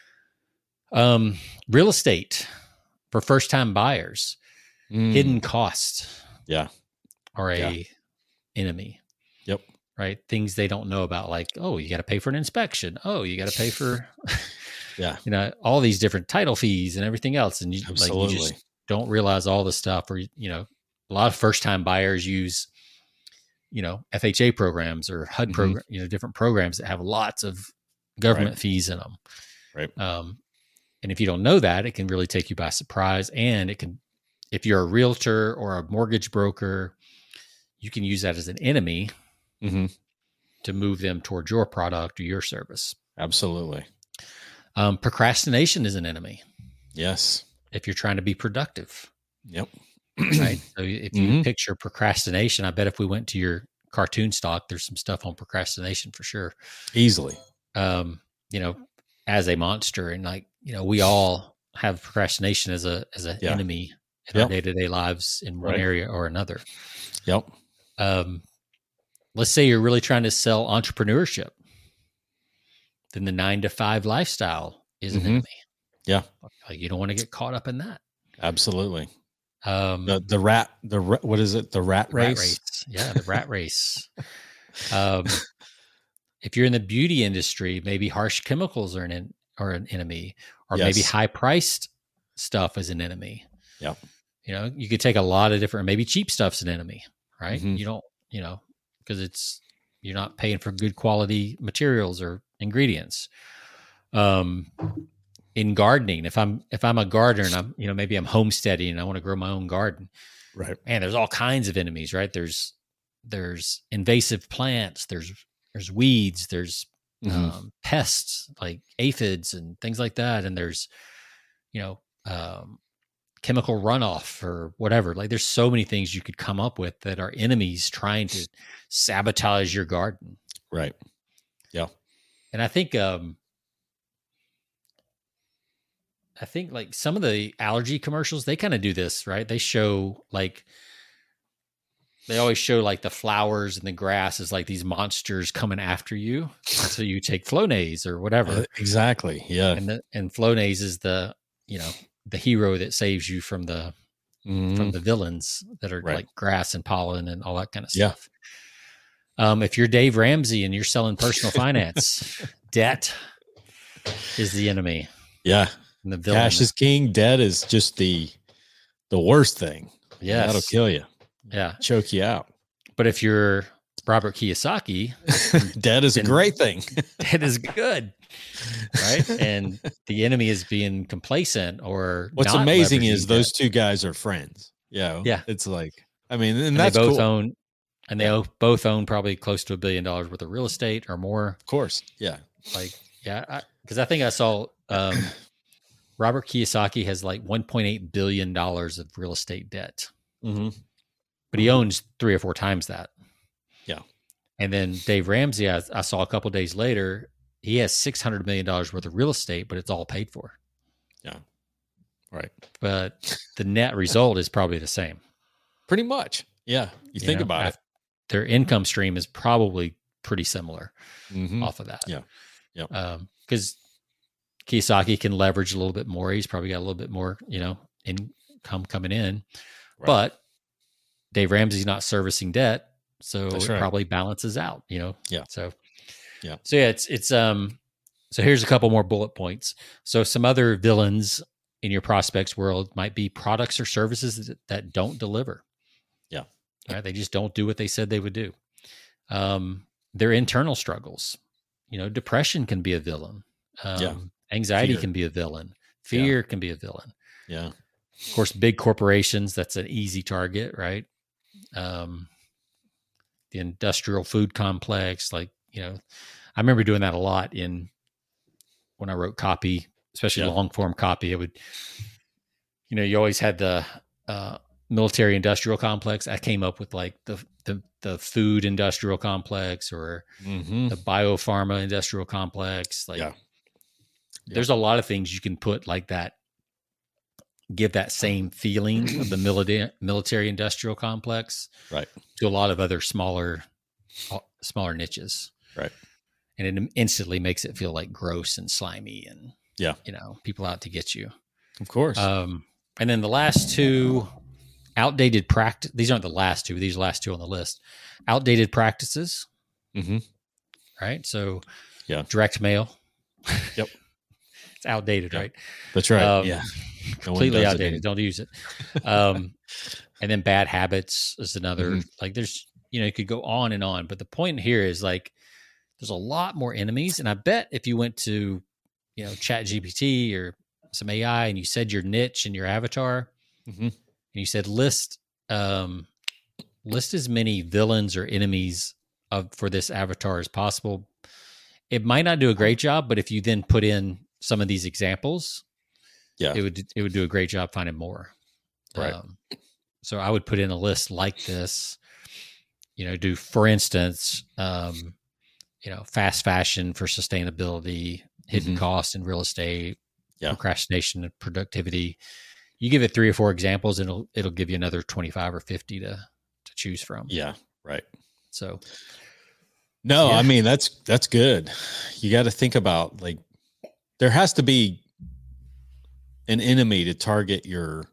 Um, real estate for first time buyers, Mm. hidden costs Yeah. are a Yeah. enemy. Yep. Right, things they don't know about, like, oh, you got to pay for an inspection. Oh, you got to pay for, Yeah. you know, all these different title fees and everything else, and you like Absolutely. you just don't realize all the stuff. Or you know, a lot of first time buyers use, you know, F H A programs or H U D Mhm. program, you know, different programs that have lots of government fees in them. Right. Um, and if you don't know that, it can really take you by surprise. And it can, if you're a realtor or a mortgage broker, you can use that as an enemy hmm to move them towards your product or your service. Absolutely. Um, procrastination is an enemy Yes. if you're trying to be productive, Yep. right? So if you Mhm. picture procrastination, I bet if we went to your cartoon stock, there's some stuff on procrastination for sure. Easily. Um, you know, as a monster, and like, you know, we all have procrastination as a as an Yeah. enemy in Yep. our day to day lives in one Right. area or another. Yep. Um, let's say you're really trying to sell entrepreneurship, then the nine to five lifestyle is an Mhm. enemy. Yeah. Like, you don't want to get caught up in that. Absolutely. Um, The the rat the ra- what is it? The rat the rat race. race. Yeah, the rat race. Um, if you're in the beauty industry, maybe harsh chemicals are an en- are an enemy, or maybe Yes. high priced stuff is an enemy. Yep. You know, you could take a lot of different, maybe cheap stuff's an enemy, right? Mhm. You don't, you know, because it's, you're not paying for good quality materials or ingredients. Um, in gardening, if I'm, if I'm a gardener and I'm, you know, maybe I'm homesteading and I want to grow my own garden, Right. man, there's all kinds of enemies, right? There's, there's invasive plants, there's, there's weeds, there's Mhm. um, pests like aphids and things like that. And there's, you know, um, chemical runoff or whatever. Like, there's so many things you could come up with that are enemies trying to sabotage your garden. Right. Yeah. And I think, um, I think like some of the allergy commercials, they kind of do this, right? They show like, they always show like the flowers and the grass is like these monsters coming after you. So you take Flonase or whatever. Uh, exactly. Yeah. And the, and Flonase is the, you know, the hero that saves you from the, Mhm. from the villains that are Right. like grass and pollen and all that kind of Yeah. stuff. Um, if you're Dave Ramsey and you're selling personal finance, debt is the enemy Yeah. and the villain. Cash is king. Debt is just the the worst thing. Yes. That'll kill you. Yeah. Choke you out. But if you're Robert Kiyosaki, Debt is a And- great thing. that is good, right? And the enemy is being complacent or What's not amazing leveraging is debt. those two guys are friends. You know? Yeah. It's like, I mean, and, And that's they both cool. own, and they o- both own probably close to a billion dollars worth of real estate or more. Of course. Yeah. Like, yeah, because I, I think I saw um, Robert Kiyosaki has like one point eight billion dollars of real estate debt, Mm-hmm. but he owns three or four times that. Yeah. And then Dave Ramsey, I, I saw a couple of days later, he has six hundred million dollars worth of real estate, but it's all paid for. Yeah. Right. But the net result is probably the same. Pretty much. Yeah. You, You think know, about af- it. Their income stream is probably pretty similar Mm-hmm. off of that. Yeah. Yeah. Um, because Kiyosaki can leverage a little bit more. He's probably got a little bit more, you know, income coming in, Right. but Dave Ramsey's not servicing debt. So That's it right. probably balances out, you know? Yeah. So, yeah. So yeah, it's, it's, um, so here's a couple more bullet points. So some other villains in your prospects world might be products or services that, that don't deliver. Yeah. Right. They just don't do what they said they would do. Um, their internal struggles, you know, depression can be a villain. Um, Yeah. Anxiety Fear. can be a villain. Fear Yeah. can be a villain. Yeah. Of course, big corporations, that's an easy target, right? Um, the industrial food complex, like, you know, I remember doing that a lot in when I wrote copy, especially Yeah. long form copy. It would, you know, you always had the uh, military industrial complex. I came up with like the the, the food industrial complex or Mm-hmm. the biopharma industrial complex. Like, Yeah. there's a lot of things you can put like that, give that same feeling of the military military industrial complex, Right. to a lot of other smaller smaller niches. Right. And it instantly makes it feel like gross and slimy and, Yeah. you know, people out to get you. Of course. Um, and then the last two, outdated practice. These aren't the last two. These are the last two on the list. Outdated practices. Mm-hmm. Right. So yeah. direct mail. Yep. It's outdated, yep. right? That's right. Um, yeah. No completely outdated. Don't use it. Um, and then bad habits is another, mm-hmm. like there's, you know, you could go on and on, but the point here is like, there's a lot more enemies. And I bet if you went to, you know, Chat G P T or some A I and you said your niche and your avatar, mm-hmm. and you said list, um, list as many villains or enemies of for this avatar as possible, it might not do a great job, but if you then put in some of these examples, yeah, it would, it would do a great job finding more. Right. Um, so I would put in a list like this, you know, do, for instance, um, you know, fast fashion for sustainability, hidden mm-hmm. costs in real estate, yeah. procrastination and productivity. You give it three or four examples and it'll, it'll give you another twenty-five or fifty to, to choose from. Yeah. Right. So. No, yeah. I mean, that's, that's good. You got to think about like, there has to be an enemy to target your,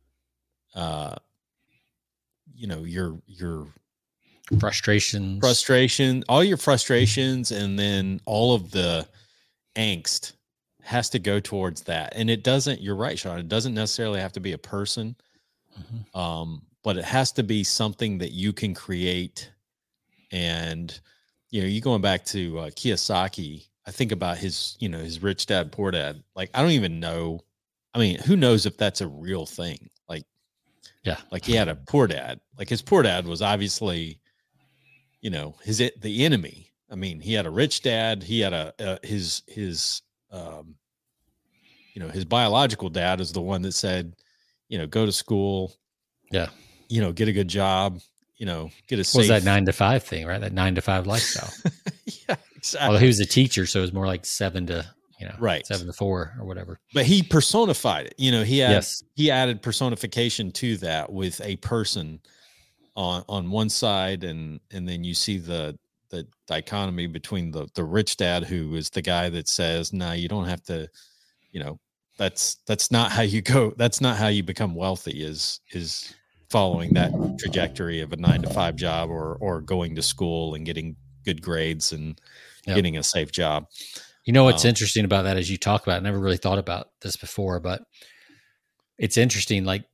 uh, you know, your, your, frustrations, frustration, all your frustrations, and then all of the angst has to go towards that. And it doesn't, you're right, Sean, it doesn't necessarily have to be a person, mm-hmm. um, but it has to be something that you can create. And, you know, you going back to uh, Kiyosaki, I think about his, you know, his Rich Dad, Poor Dad. Like, I don't even know. I mean, who knows if that's a real thing? Like, yeah, like he had a poor dad, like his poor dad was obviously, you know, his, the enemy. I mean, he had a rich dad. He had a, uh, his, his, um, you know, his biological dad is the one that said, you know, go to school. Yeah. You know, get a good job, you know, get a safe. What was that nine to five thing, right? That nine to five lifestyle. Yeah, exactly. Although he was a teacher, so it was more like seven to, you know, right. seven to four or whatever. But he personified it. You know, he had, yes. he added personification to that with a person on, on one side. And, and then you see the, the dichotomy between the, the rich dad, who is the guy that says, no, nah, you don't have to, you know, that's, that's not how you go. That's not how you become wealthy, is, is following that trajectory of a nine to five job or, or going to school and getting good grades and yep. getting a safe job. You know, what's um, interesting about that, as you talk about it, I never really thought about this before, but it's interesting. Like,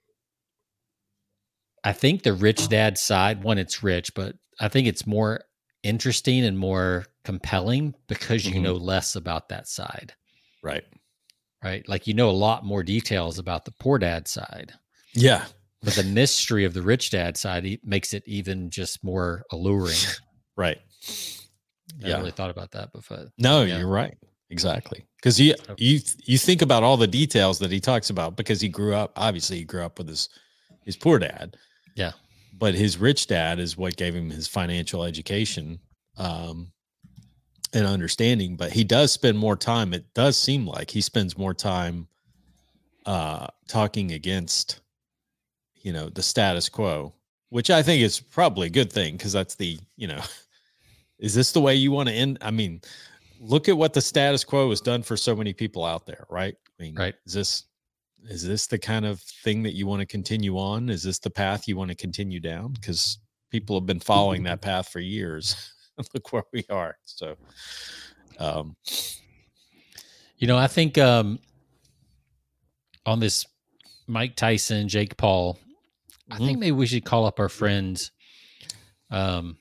I think the rich dad side, one, it's rich, but I think it's more interesting and more compelling because you mm-hmm. know less about that side. Right. Right. Like, you know a lot more details about the poor dad side. Yeah. But the mystery of the rich dad side makes it even just more alluring. Right. I yeah. really thought about that before. No, yeah. you're right. Exactly. Because you, you, you think about all the details that he talks about, because he grew up, obviously he grew up with his, his poor dad. Yeah. But his rich dad is what gave him his financial education, um, and understanding. But he does spend more time. It does seem like he spends more time, uh, talking against, you know, the status quo. which I think is probably a good thing because that's the, you know, is this the way you want to end? I mean, look at what the status quo has done for so many people out there, right? I mean, right. is this is this the kind of thing that you want to continue on? Is this the path you want to continue down? Because people have been following that path for years. Look where we are. So, um, you know, I think um, on this Mike Tyson, Jake Paul, I mm-hmm. think maybe we should call up our friend um,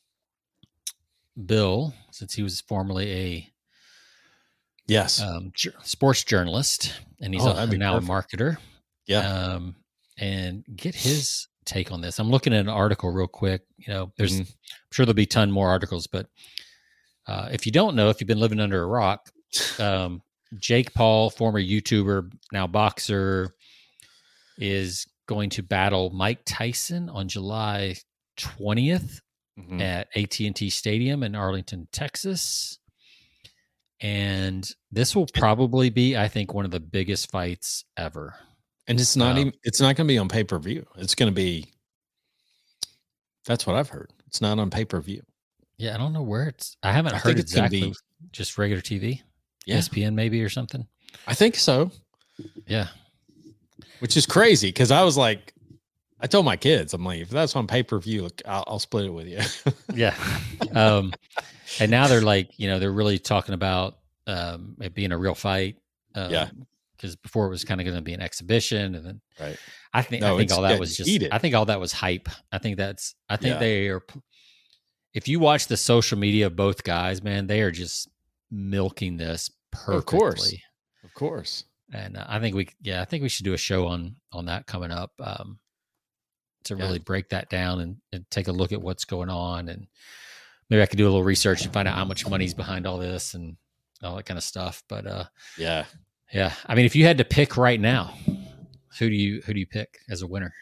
Bill, since he was formerly a yes um, ju- sports journalist, and he's oh, a, now perfect. a marketer. Yeah, um, and get his take on this. I'm looking at an article real quick. You know, there's mm-hmm. I'm sure there'll be a ton more articles, but uh, if you don't know, if you've been living under a rock, um, Jake Paul, former YouTuber, now boxer, is going to battle Mike Tyson on July twentieth mm-hmm. at A T and T Stadium in Arlington, Texas. And this will probably be, I think, one of the biggest fights ever. And it's not um, even, it's not going to be on pay-per-view. It's going to be, that's what I've heard. It's not on pay-per-view. Yeah. I don't know where it's, I haven't I heard it's exactly, be, just regular T V, yeah. E S P N maybe or something. I think so. Yeah. Which is crazy. Cause I was like, I told my kids, I'm like, if that's on pay-per-view, look, I'll, I'll split it with you. yeah. Um, and now they're like, you know, they're really talking about um, it being a real fight. Um, yeah. Because before it was kind of going to be an exhibition, and then right. I think no, I think all that was just. I think all that was hype. I think that's. I think yeah. they are. If you watch the social media of both guys, man, they are just milking this perfectly. Of course, of course. And uh, I think we, yeah, I think we should do a show on on that coming up um, to yeah. really break that down and, and take a look at what's going on, and maybe I could do a little research and find out how much money's behind all this and all that kind of stuff. But uh, yeah. Yeah, I mean, if you had to pick right now, who do you who do you pick as a winner?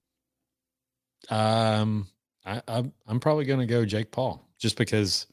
Um, I, I'm I'm probably going to go Jake Paul, just because.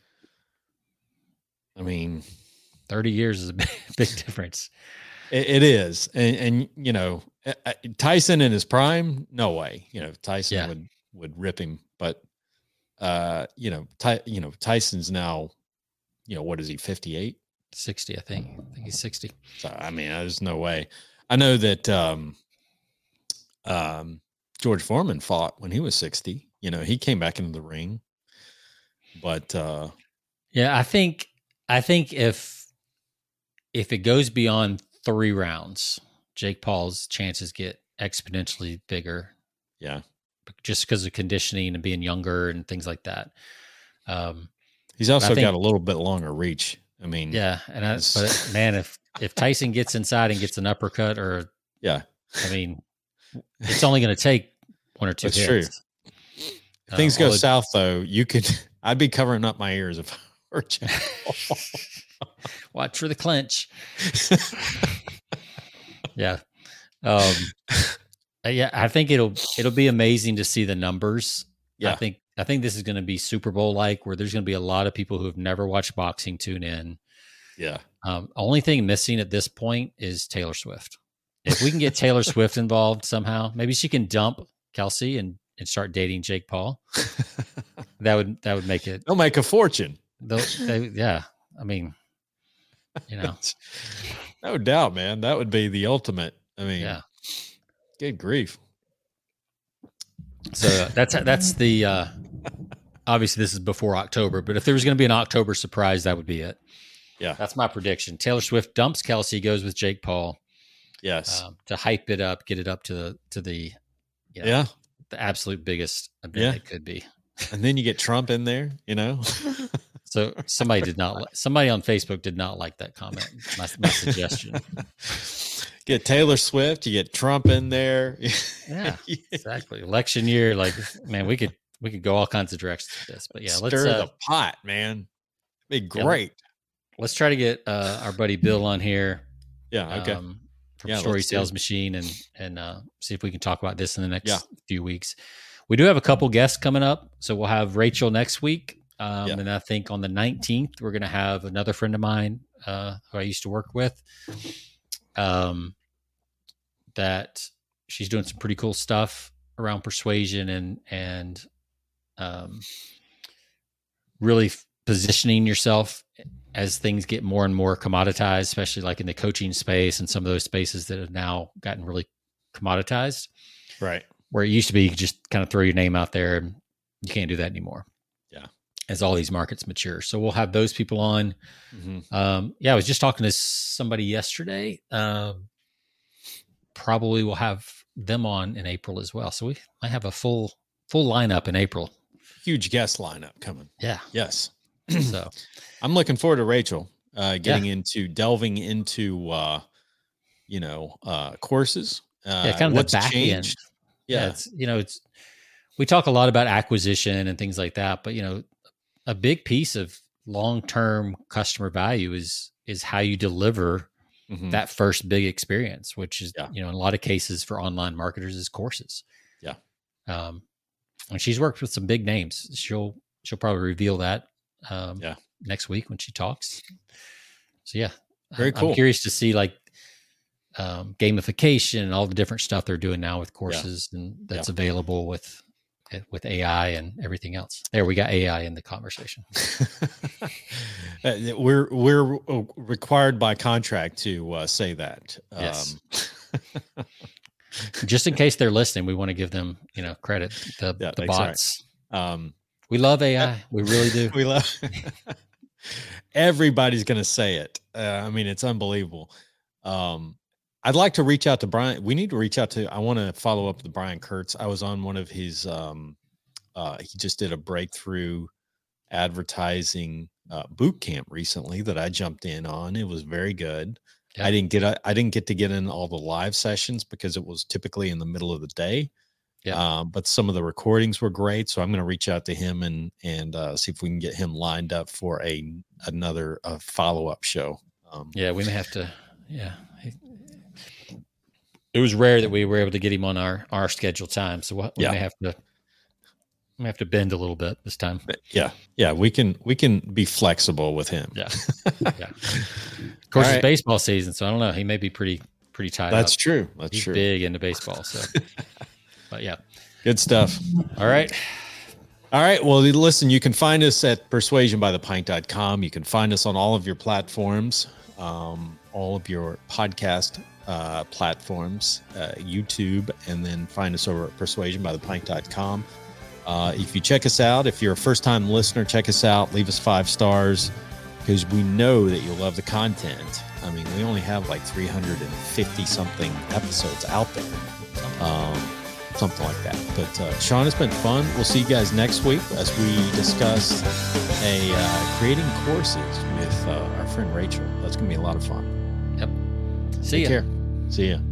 I mean, thirty years is a big, big difference. It, it is, and and you know, Tyson in his prime, no way. You know, Tyson yeah. would would rip him, but uh, you know, Ty, you know, Tyson's now, you know, what is he, fifty-eight? sixty, I think. I think he's sixty. So, I mean, there's no way. I know that um, um, George Foreman fought when he was sixty. You know, he came back into the ring. But uh, yeah, I think I think if if it goes beyond three rounds, Jake Paul's chances get exponentially bigger. Yeah, just because of conditioning and being younger and things like that. Um, he's also think, got a little bit longer reach. I mean, yeah, and I, but man, if if Tyson gets inside and gets an uppercut, or yeah, I mean, it's only going to take one or two That's hits. True. If uh, things go south, though, you could. I'd be covering up my ears if I were you. Watch for the clinch. yeah, um, yeah. I think it'll it'll be amazing to see the numbers. Yeah, I think. I think this is going to be Super Bowl like, where there's going to be a lot of people who have never watched boxing tune in. Yeah. Um, only thing missing at this point is Taylor Swift. If we can get Taylor Swift involved somehow, maybe she can dump Kelsey and, and start dating Jake Paul. that would that would make it. They'll make a fortune. They, yeah, I mean, you know, no doubt, man. That would be the ultimate. I mean, yeah. Good grief. So that's that's the uh, obviously this is before October, but if there was going to be an October surprise, that would be it. Yeah, that's my prediction. Taylor Swift dumps Kelsey, goes with Jake Paul. Yes, um, to hype it up, get it up to the to the you know, yeah the absolute biggest event yeah. it could be. And then you get Trump in there, you know. So somebody did not somebody on Facebook did not like that comment. My, my suggestion. Get Taylor Swift, you get Trump in there. Yeah, exactly. Election year, like, man, we could we could go all kinds of directions with this. But yeah, stir let's stir uh, the pot, man. Be great. Yeah, let's try to get uh, our buddy Bill on here. Yeah, okay. Um, from yeah, Story Sales Machine, and and uh, see if we can talk about this in the next yeah. few weeks. We do have a couple guests coming up, so we'll have Rachel next week. Um, yeah. And I think on the nineteenth, we're going to have another friend of mine uh, who I used to work with. Um, that she's doing some pretty cool stuff around persuasion and and um, really f- positioning yourself as things get more and more commoditized, especially like in the coaching space and some of those spaces that have now gotten really commoditized. Right. Where it used to be, you could just kind of throw your name out there, and you can't do that anymore. Yeah. As all these markets mature. So we'll have those people on. Mm-hmm. Um, yeah, I was just talking to somebody yesterday. Um, probably we'll have them on in April as well. So we might have a full full lineup in April. Huge guest lineup coming. Yeah. Yes. So I'm looking forward to Rachel uh, getting Yeah. into delving into, uh, you know, uh, courses. Uh, yeah, kind of what's the back changed. end. Yeah. Yeah, it's you know, it's we talk a lot about acquisition and things like that, but you know, a big piece of long-term customer value is is how you deliver Mhm. that first big experience, which is Yeah. you know, in a lot of cases for online marketers is courses. Yeah. Um, and she's worked with some big names. She'll she'll probably reveal that um, Yeah. next week when she talks. So yeah, Very I'm- cool. I'm curious to see like um, gamification and all the different stuff they're doing now with courses and that's available with with A I and everything else. There, we got A I in the conversation. Uh, we're we're uh, required by contract to uh, say that. Yes. Um, Just in case they're listening, we want to give them you know credit. The, Yeah, the that's right. bots. um, We love A I. We really do. we love. Everybody's going to say it. Uh, I mean, it's unbelievable. Um, I'd like to reach out to Brian. We need to reach out to. I want to follow up with Brian Kurtz. I was on one of his. Um, uh, he just did a breakthrough advertising uh, boot camp recently that I jumped in on. It was very good. Yeah. I didn't get. I, I didn't get to get in all the live sessions because it was typically in the middle of the day. Yeah. Um, but some of the recordings were great, so I'm going to reach out to him and and uh, see if we can get him lined up for a another uh, follow up show. Um, Yeah, we may have to. Yeah, it was rare that we were able to get him on our our scheduled time, so we Yeah. may have to. We have to bend a little bit this time. yeah, yeah, we can we can be flexible with him. Yeah, yeah. Of course, All it's right. baseball season, so I don't know. He may be pretty pretty tied That's up. true. That's He's true. big into baseball, so. But yeah, Good stuff. all right. All right. Well, listen, you can find us at persuasion by the pint dot com. You can find us on all of your platforms, um, all of your podcast uh, platforms, uh, YouTube, and then find us over at persuasion by the pint dot com. Uh, if you check us out, if you're a first time listener, check us out, leave us five stars because we know that you'll love the content. I mean, we only have like three hundred fifty something episodes out there. Um, something like that. But uh, Sean, it's been fun. We'll see you guys next week as we discuss a uh, creating courses with uh, our friend Rachel. That's going to be a lot of fun. Yep. See Take ya. care. See ya.